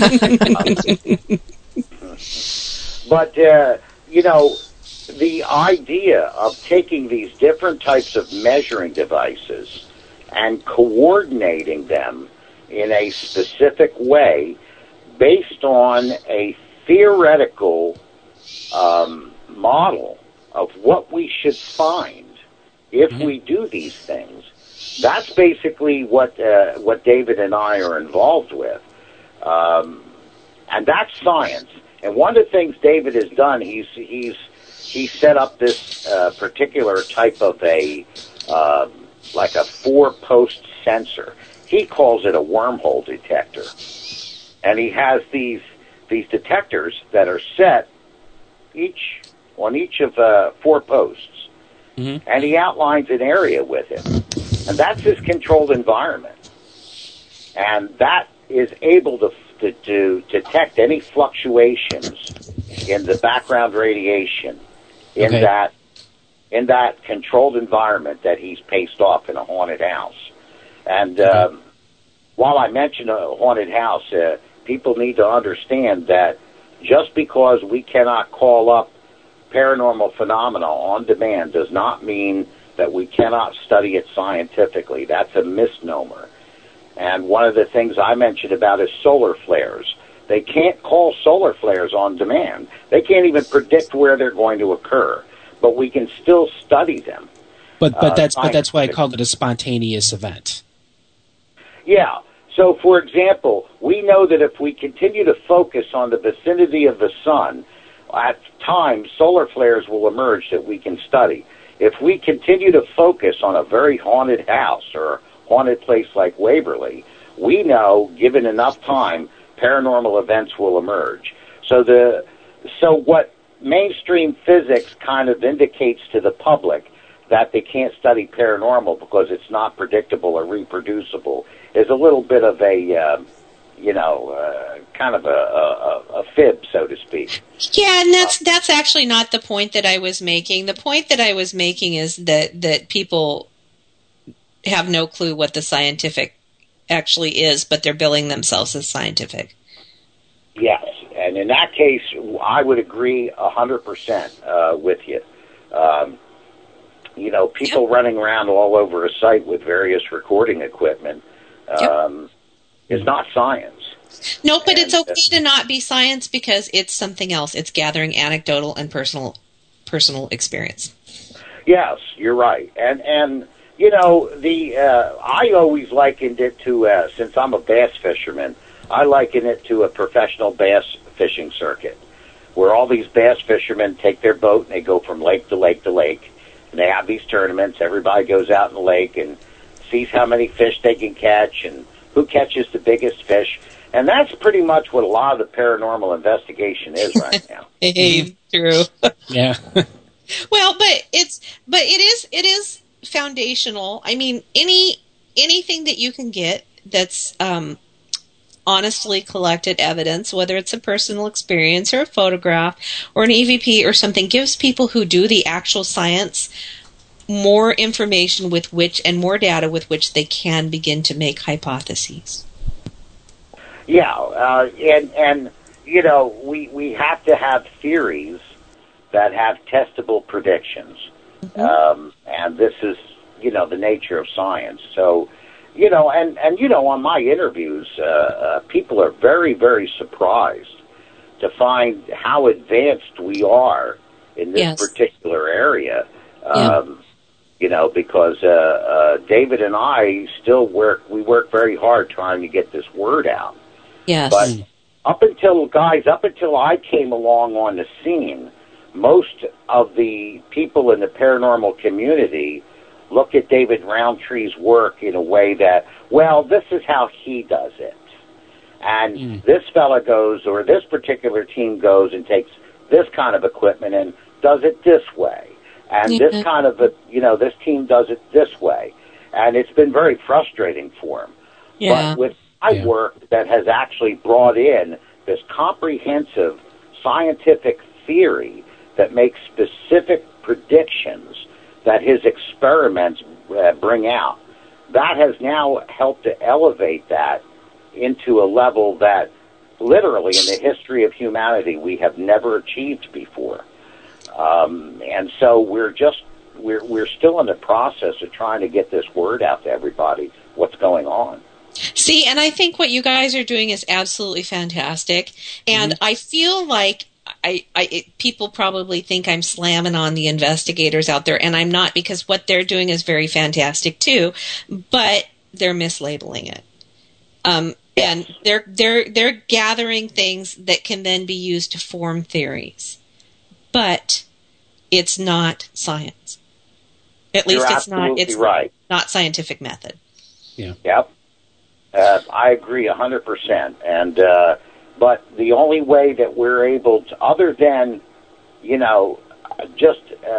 But the idea of taking these different types of measuring devices and coordinating them in a specific way based on a theoretical model of what we should find if we do these things. That's basically what David and I are involved with, and that's science. And one of the things David has done, he's set up this particular type of like a 4-post sensor. He calls it a wormhole detector, and he has these detectors that are set on each of 4 posts, and he outlines an area with it, and that's his controlled environment, and that is able to detect any fluctuations in the background radiation in that controlled environment that he's paced off in a haunted house. And while I mention a haunted house, people need to understand that just because we cannot call up paranormal phenomena on demand does not mean that we cannot study it scientifically. That's a misnomer. And one of the things I mentioned about is solar flares. They can't call solar flares on demand. They can't even predict where they're going to occur, but we can still study them. But that's why I called it a spontaneous event. Yeah. So, for example, we know that if we continue to focus on the vicinity of the sun, at times solar flares will emerge that we can study. If we continue to focus on a very haunted house or a haunted place like Waverly, we know, given enough time, paranormal events will emerge. So what mainstream physics kind of indicates to the public that they can't study paranormal because it's not predictable or reproducible is a little bit of a kind of a fib, so to speak. Yeah, and that's actually not the point that I was making. The point that I was making is that people have no clue what the scientific actually is, but they're billing themselves as scientific. Yes, and in that case, I would agree 100% with you. People running around all over a site with various recording equipment is not science. No, but it's okay to not be science because it's something else. It's gathering anecdotal and personal personal experience. Yes, you're right. And you know, I always likened it to, since I'm a bass fisherman, I liken it to a professional bass fishing circuit, where all these bass fishermen take their boat and they go from lake to lake to lake, and they have these tournaments. Everybody goes out in the lake and sees how many fish they can catch and who catches the biggest fish. And that's pretty much what a lot of the paranormal investigation is right now. True. Yeah. Well, but it is foundational. I mean, anything that you can get that's honestly collected evidence, whether it's a personal experience or a photograph or an EVP or something, gives people who do the actual science more information with which and more data with which they can begin to make hypotheses. Yeah, and you know, we have to have theories that have testable predictions, and this is, you know, the nature of science. So, you know, and you know, on my interviews, people are very, very surprised to find how advanced we are in this particular area. You know, because David and I still work very hard trying to get this word out. Yes. But up until I came along on the scene, most of the people in the paranormal community look at David Roundtree's work in a way that, well, this is how he does it. And this fella goes, or this particular team goes and takes this kind of equipment and does it this way. And this kind of, this team does it this way. And it's been very frustrating for him. Yeah. But with my work that has actually brought in this comprehensive scientific theory that makes specific predictions that his experiments bring out, that has now helped to elevate that into a level that literally in the history of humanity we have never achieved before. And so we're still in the process of trying to get this word out to everybody, what's going on. See, and I think what you guys are doing is absolutely fantastic. And I feel like people probably think I'm slamming on the investigators out there, and I'm not, because what they're doing is very fantastic too, but they're mislabeling it. And they're gathering things that can then be used to form theories. But it's not science. At least You're it's not. It's right. Not scientific method. Yeah. Yep. I agree 100%. And but the only way that we're able to, other than, you know, just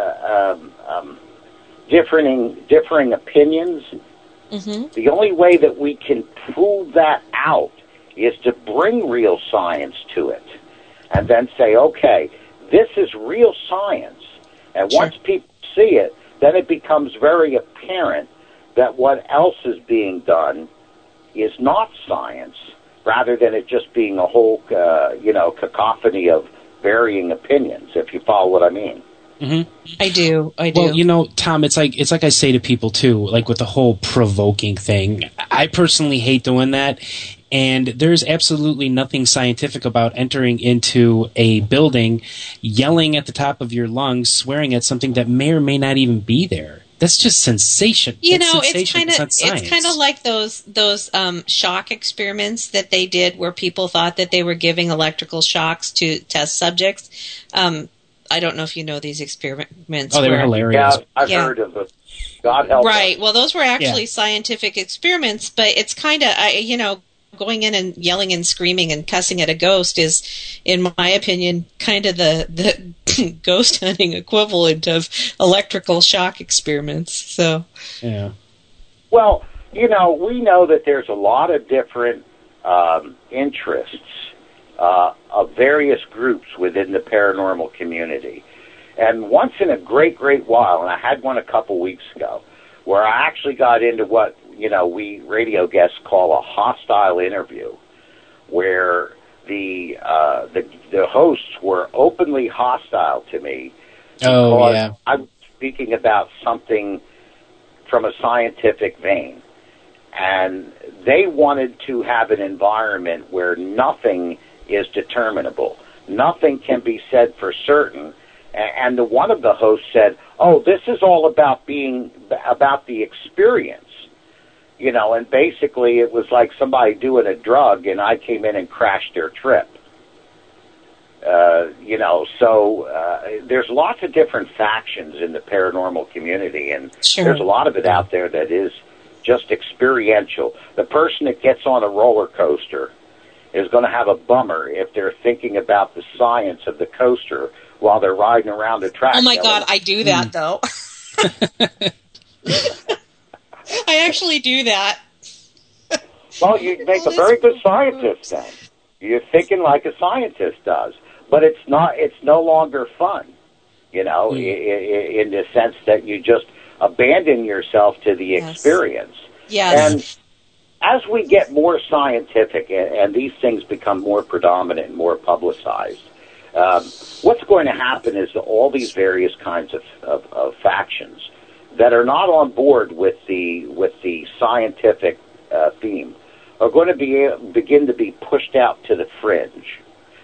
differing opinions, the only way that we can prove that out is to bring real science to it, and then say, okay, this is real science. And once people see it, then it becomes very apparent that what else is being done is not science, rather than it just being a whole, cacophony of varying opinions, if you follow what I mean. I do. Well, you know, Tom, it's like I say to people too, like with the whole provoking thing. I personally hate doing that. And there's absolutely nothing scientific about entering into a building, yelling at the top of your lungs, swearing at something that may or may not even be there. That's just sensation. You know, it's kind of like those shock experiments that they did, where people thought that they were giving electrical shocks to test subjects. I don't know if you know these experiments. Oh, they were hilarious. Yeah, I've heard of them. God help us. Right. Well, those were actually scientific experiments, but it's kind of, going in and yelling and screaming and cussing at a ghost is, in my opinion, kind of the ghost hunting equivalent of electrical shock experiments. So, yeah. Well, we know that there's a lot of different interests of various groups within the paranormal community. And once in a great, great while, and I had one a couple weeks ago, where I actually got into what we radio guests call a hostile interview, where the hosts were openly hostile to me because I was speaking about something from a scientific vein, and they wanted to have an environment where nothing is determinable, nothing can be said for certain, And one of the hosts said, "Oh, this is all about the experience." You know, and basically it was like somebody doing a drug, and I came in and crashed their trip. You know, so there's lots of different factions in the paranormal community, and there's a lot of it out there that is just experiential. The person that gets on a roller coaster is going to have a bummer if they're thinking about the science of the coaster while they're riding around the track. Oh my God, I do that though. I actually do that. Well, you make a very good scientist then. You're thinking like a scientist does. But it's no longer fun, you know, in the sense that you just abandon yourself to the experience. Yes. And as we get more scientific and these things become more predominant and more publicized, what's going to happen is that all these various kinds of factions that are not on board with the scientific theme are going to begin to be pushed out to the fringe.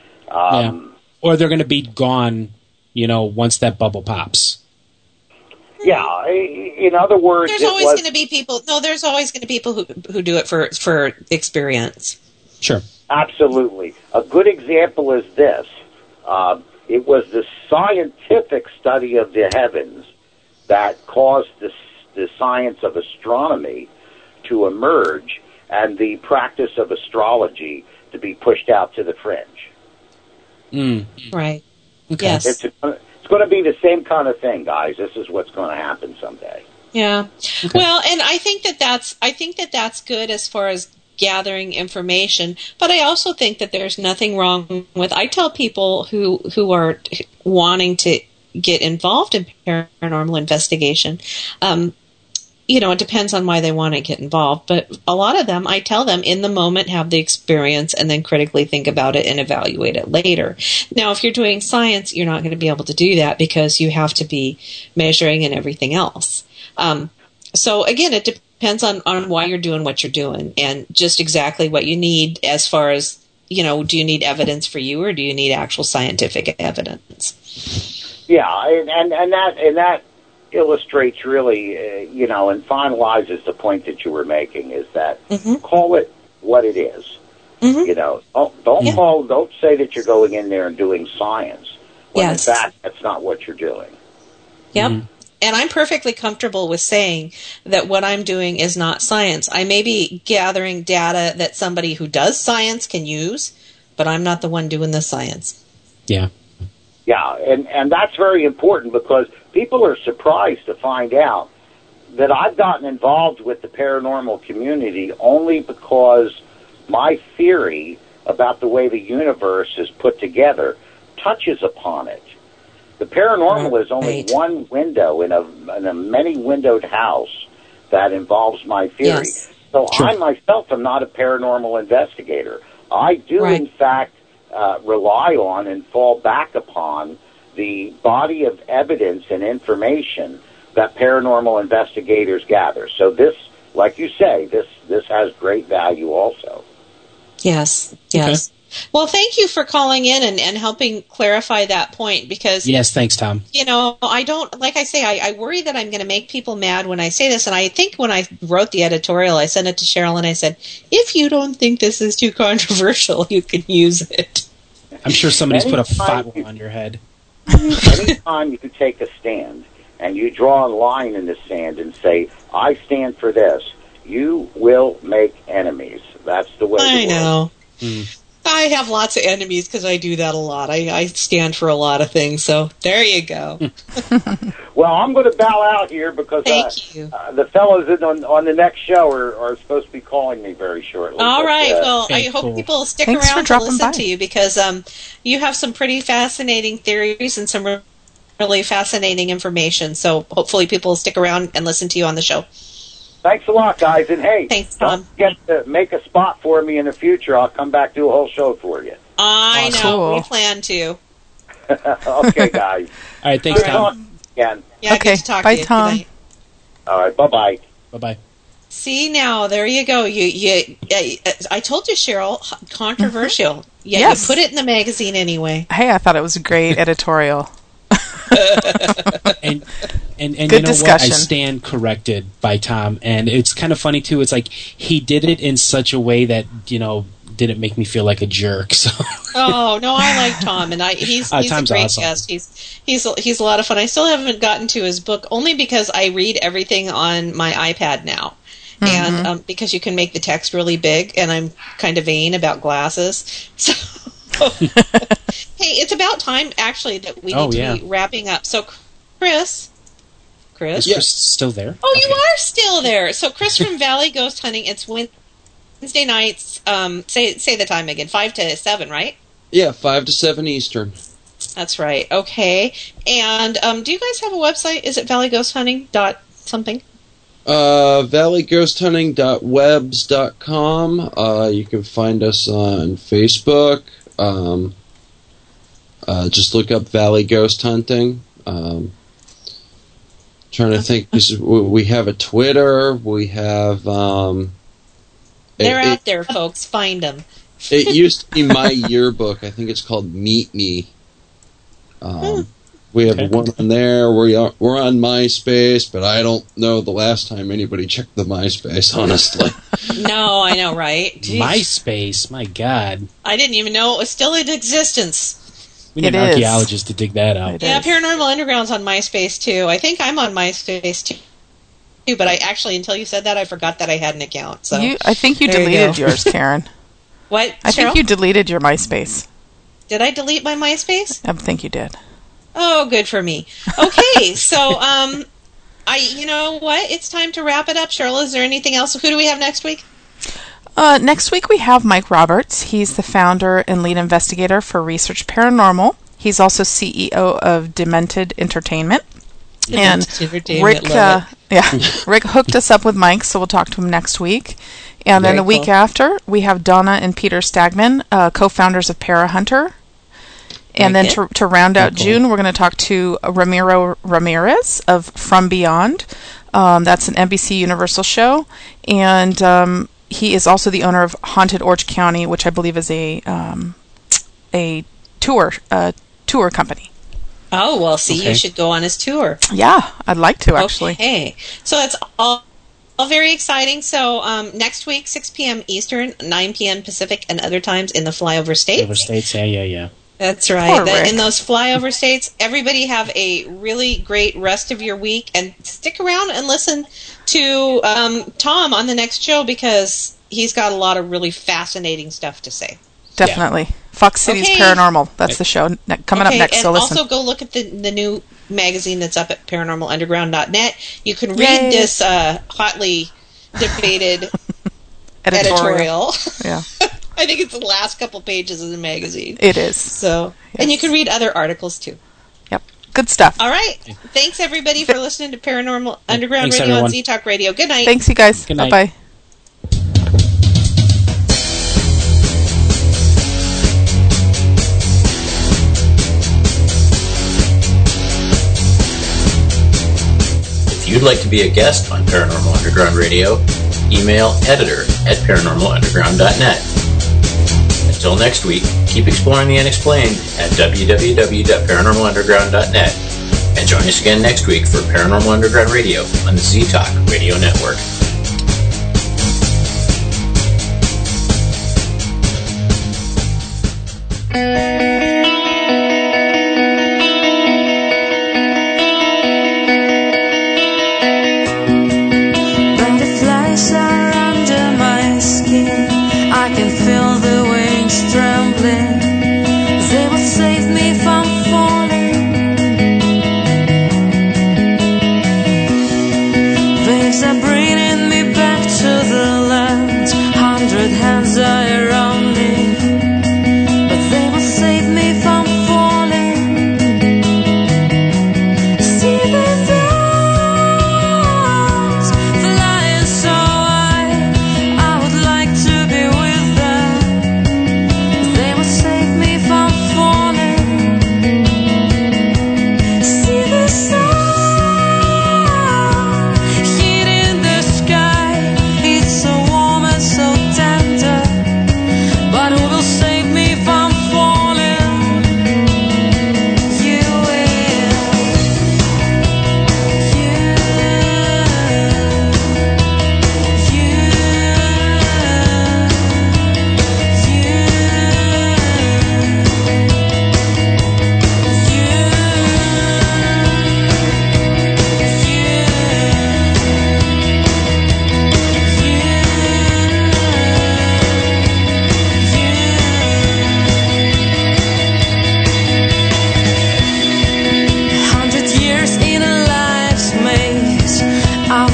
Or they're going to be gone, you know, once that bubble pops. Yeah, in other words, there's always going to be people. No, there's always going to be people who do it for experience. Sure, absolutely. A good example is this. It was the scientific study of the heavens that caused the science of astronomy to emerge, and the practice of astrology to be pushed out to the fringe. Right. Okay. Yes. It's going to be the same kind of thing, guys. This is what's going to happen someday. Yeah. Okay. Well, and I think that's good as far as gathering information, but I also think that there's nothing wrong with. I tell people who are wanting to get involved in paranormal investigation. You know, it depends on why they want to get involved. But a lot of them, I tell them in the moment, have the experience and then critically think about it and evaluate it later. Now, if you're doing science, you're not going to be able to do that because you have to be measuring and everything else. So again, it depends on why you're doing what you're doing and just exactly what you need as far as, you know, do you need evidence for you or do you need actual scientific evidence? Yeah, and that illustrates really, you know, and finalizes the point that you were making is that call it what it is. You know, don't say that you're going in there and doing science when in fact that's not what you're doing. Yep. And I'm perfectly comfortable with saying that what I'm doing is not science. I may be gathering data that somebody who does science can use, but I'm not the one doing the science. Yeah. Yeah, and that's very important because people are surprised to find out that I've gotten involved with the paranormal community only because my theory about the way the universe is put together touches upon it. The paranormal is only one window in a many-windowed house that involves my theory. Yes. So I myself am not a paranormal investigator. I do, in fact, rely on and fall back upon the body of evidence and information that paranormal investigators gather. So this, like you say, this has great value also. Yes, yes. Okay. Well, thank you for calling in and helping clarify that point because... Yes, thanks, Tom. You know, I don't... Like I say, I worry that I'm going to make people mad when I say this, and I think when I wrote the editorial, I sent it to Cheryl, and I said, if you don't think this is too controversial, you can use it. I'm sure somebody's put a firewall on your head. Anytime you take a stand, and you draw a line in the sand and say, I stand for this, you will make enemies. That's the way I know. Mm. I have lots of enemies because I do that a lot. I stand for a lot of things, so there you go. Well, I'm going to bow out here because the fellows on the next show are supposed to be calling me very shortly. All right. Well, I hope people will stick around to listen to you because you have some pretty fascinating theories and some really fascinating information. So hopefully people will stick around and listen to you on the show. Thanks a lot, guys. And hey, thanks, Tom. Don't forget to make a spot for me in the future. I'll come back do a whole show for you. I know. Cool. We plan to. Okay, guys. All right. Thanks, Tom. Again. Yeah, okay. Good to talk Bye, to you. Tom. Good night. All right. Bye-bye. Bye-bye. See, now, there you go. I told you, Cheryl, controversial. Yeah, yes. You put it in the magazine anyway. Hey, I thought it was a great editorial. And Good you know discussion. what? I stand corrected by Tom, and it's kind of funny too. It's like he did it in such a way that didn't make me feel like a jerk. So Oh no, I like Tom, and he's a Tom's great awesome. guest. He's a lot of fun. I still haven't gotten to his book only because I read everything on my iPad now, and because you can make the text really big, and I'm kind of vain about glasses. So hey, it's about time actually that we need to be wrapping up. So Chris. Is Chris still there? Oh, you are still there. So Chris from Valley Ghost Hunting. It's Wednesday nights. Say the time again. 5 to 7, right? Yeah, 5 to 7 Eastern. That's right. Okay. And do you guys have a website? Is it valleyghosthunting dot something? valleyghosthunting.webs.com. You can find us on Facebook. Just look up Valley Ghost Hunting. Trying to think. We have a Twitter. We have. They're out there, folks. Find them. It used to be my yearbook. I think it's called Meet Me. We have one on there. We're on MySpace, but I don't know the last time anybody checked the MySpace, honestly. No, I know, right? Jeez. MySpace, my God. I didn't even know it was still in existence. We need an archaeologist to dig that out. Yeah, Paranormal Underground's on MySpace, too. I think I'm on MySpace, too. But I actually, until you said that, I forgot that I had an account. So I think you deleted yours, Karen. What, I think you deleted your MySpace. Did I delete my MySpace? I think you did. Oh, good for me. Okay, so you know what? It's time to wrap it up. Cheryl, is there anything else? Who do we have next week? Next week we have Mike Roberts. He's the founder and lead investigator for Research Paranormal. He's also CEO of Demented Entertainment. And Rick, Rick hooked us up with Mike, so we'll talk to him next week. And then the week after, we have Donna and Peter Stagman, co-founders of Parahunter. And then to round out June, we're going to talk to Ramiro Ramirez of From Beyond. That's an NBC Universal show. And he is also the owner of Haunted Orange County, which I believe is a tour company. Oh, well, see, you should go on his tour. Yeah, I'd like to, actually. Okay. So that's all very exciting. So next week, 6 p.m. Eastern, 9 p.m. Pacific, and other times in the flyover states. Flyover states, yeah. That's right. In those flyover states, everybody have a really great rest of your week, and stick around and listen to Tom on the next show because he's got a lot of really fascinating stuff to say. Definitely. Yeah. Fox Cities Paranormal. That's the show coming up next. And so listen. Also go look at the new magazine that's up at paranormalunderground.net. You can read this hotly debated editorial. Yeah. I think it's the last couple pages of the magazine. It is. So, and you can read other articles too. Yep. Good stuff. All right. Thanks everybody for listening to Paranormal Underground Radio on Z-Talk Radio. Good night. Thanks you guys. Good night. Bye-bye. If you'd like to be a guest on Paranormal Underground Radio, email editor@paranormalunderground.net. Until next week, keep exploring the unexplained at www.paranormalunderground.net. And join us again next week for Paranormal Underground Radio on the Z-Talk Radio Network. Butterflies are under my skin. I can feel the wings trembling. They will save me from falling. Waves are breathing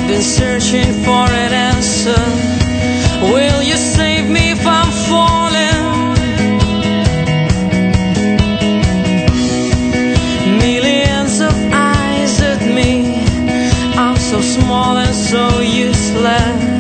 been searching for an answer. Will you save me if I'm falling? Millions of eyes at me. I'm so small and so useless.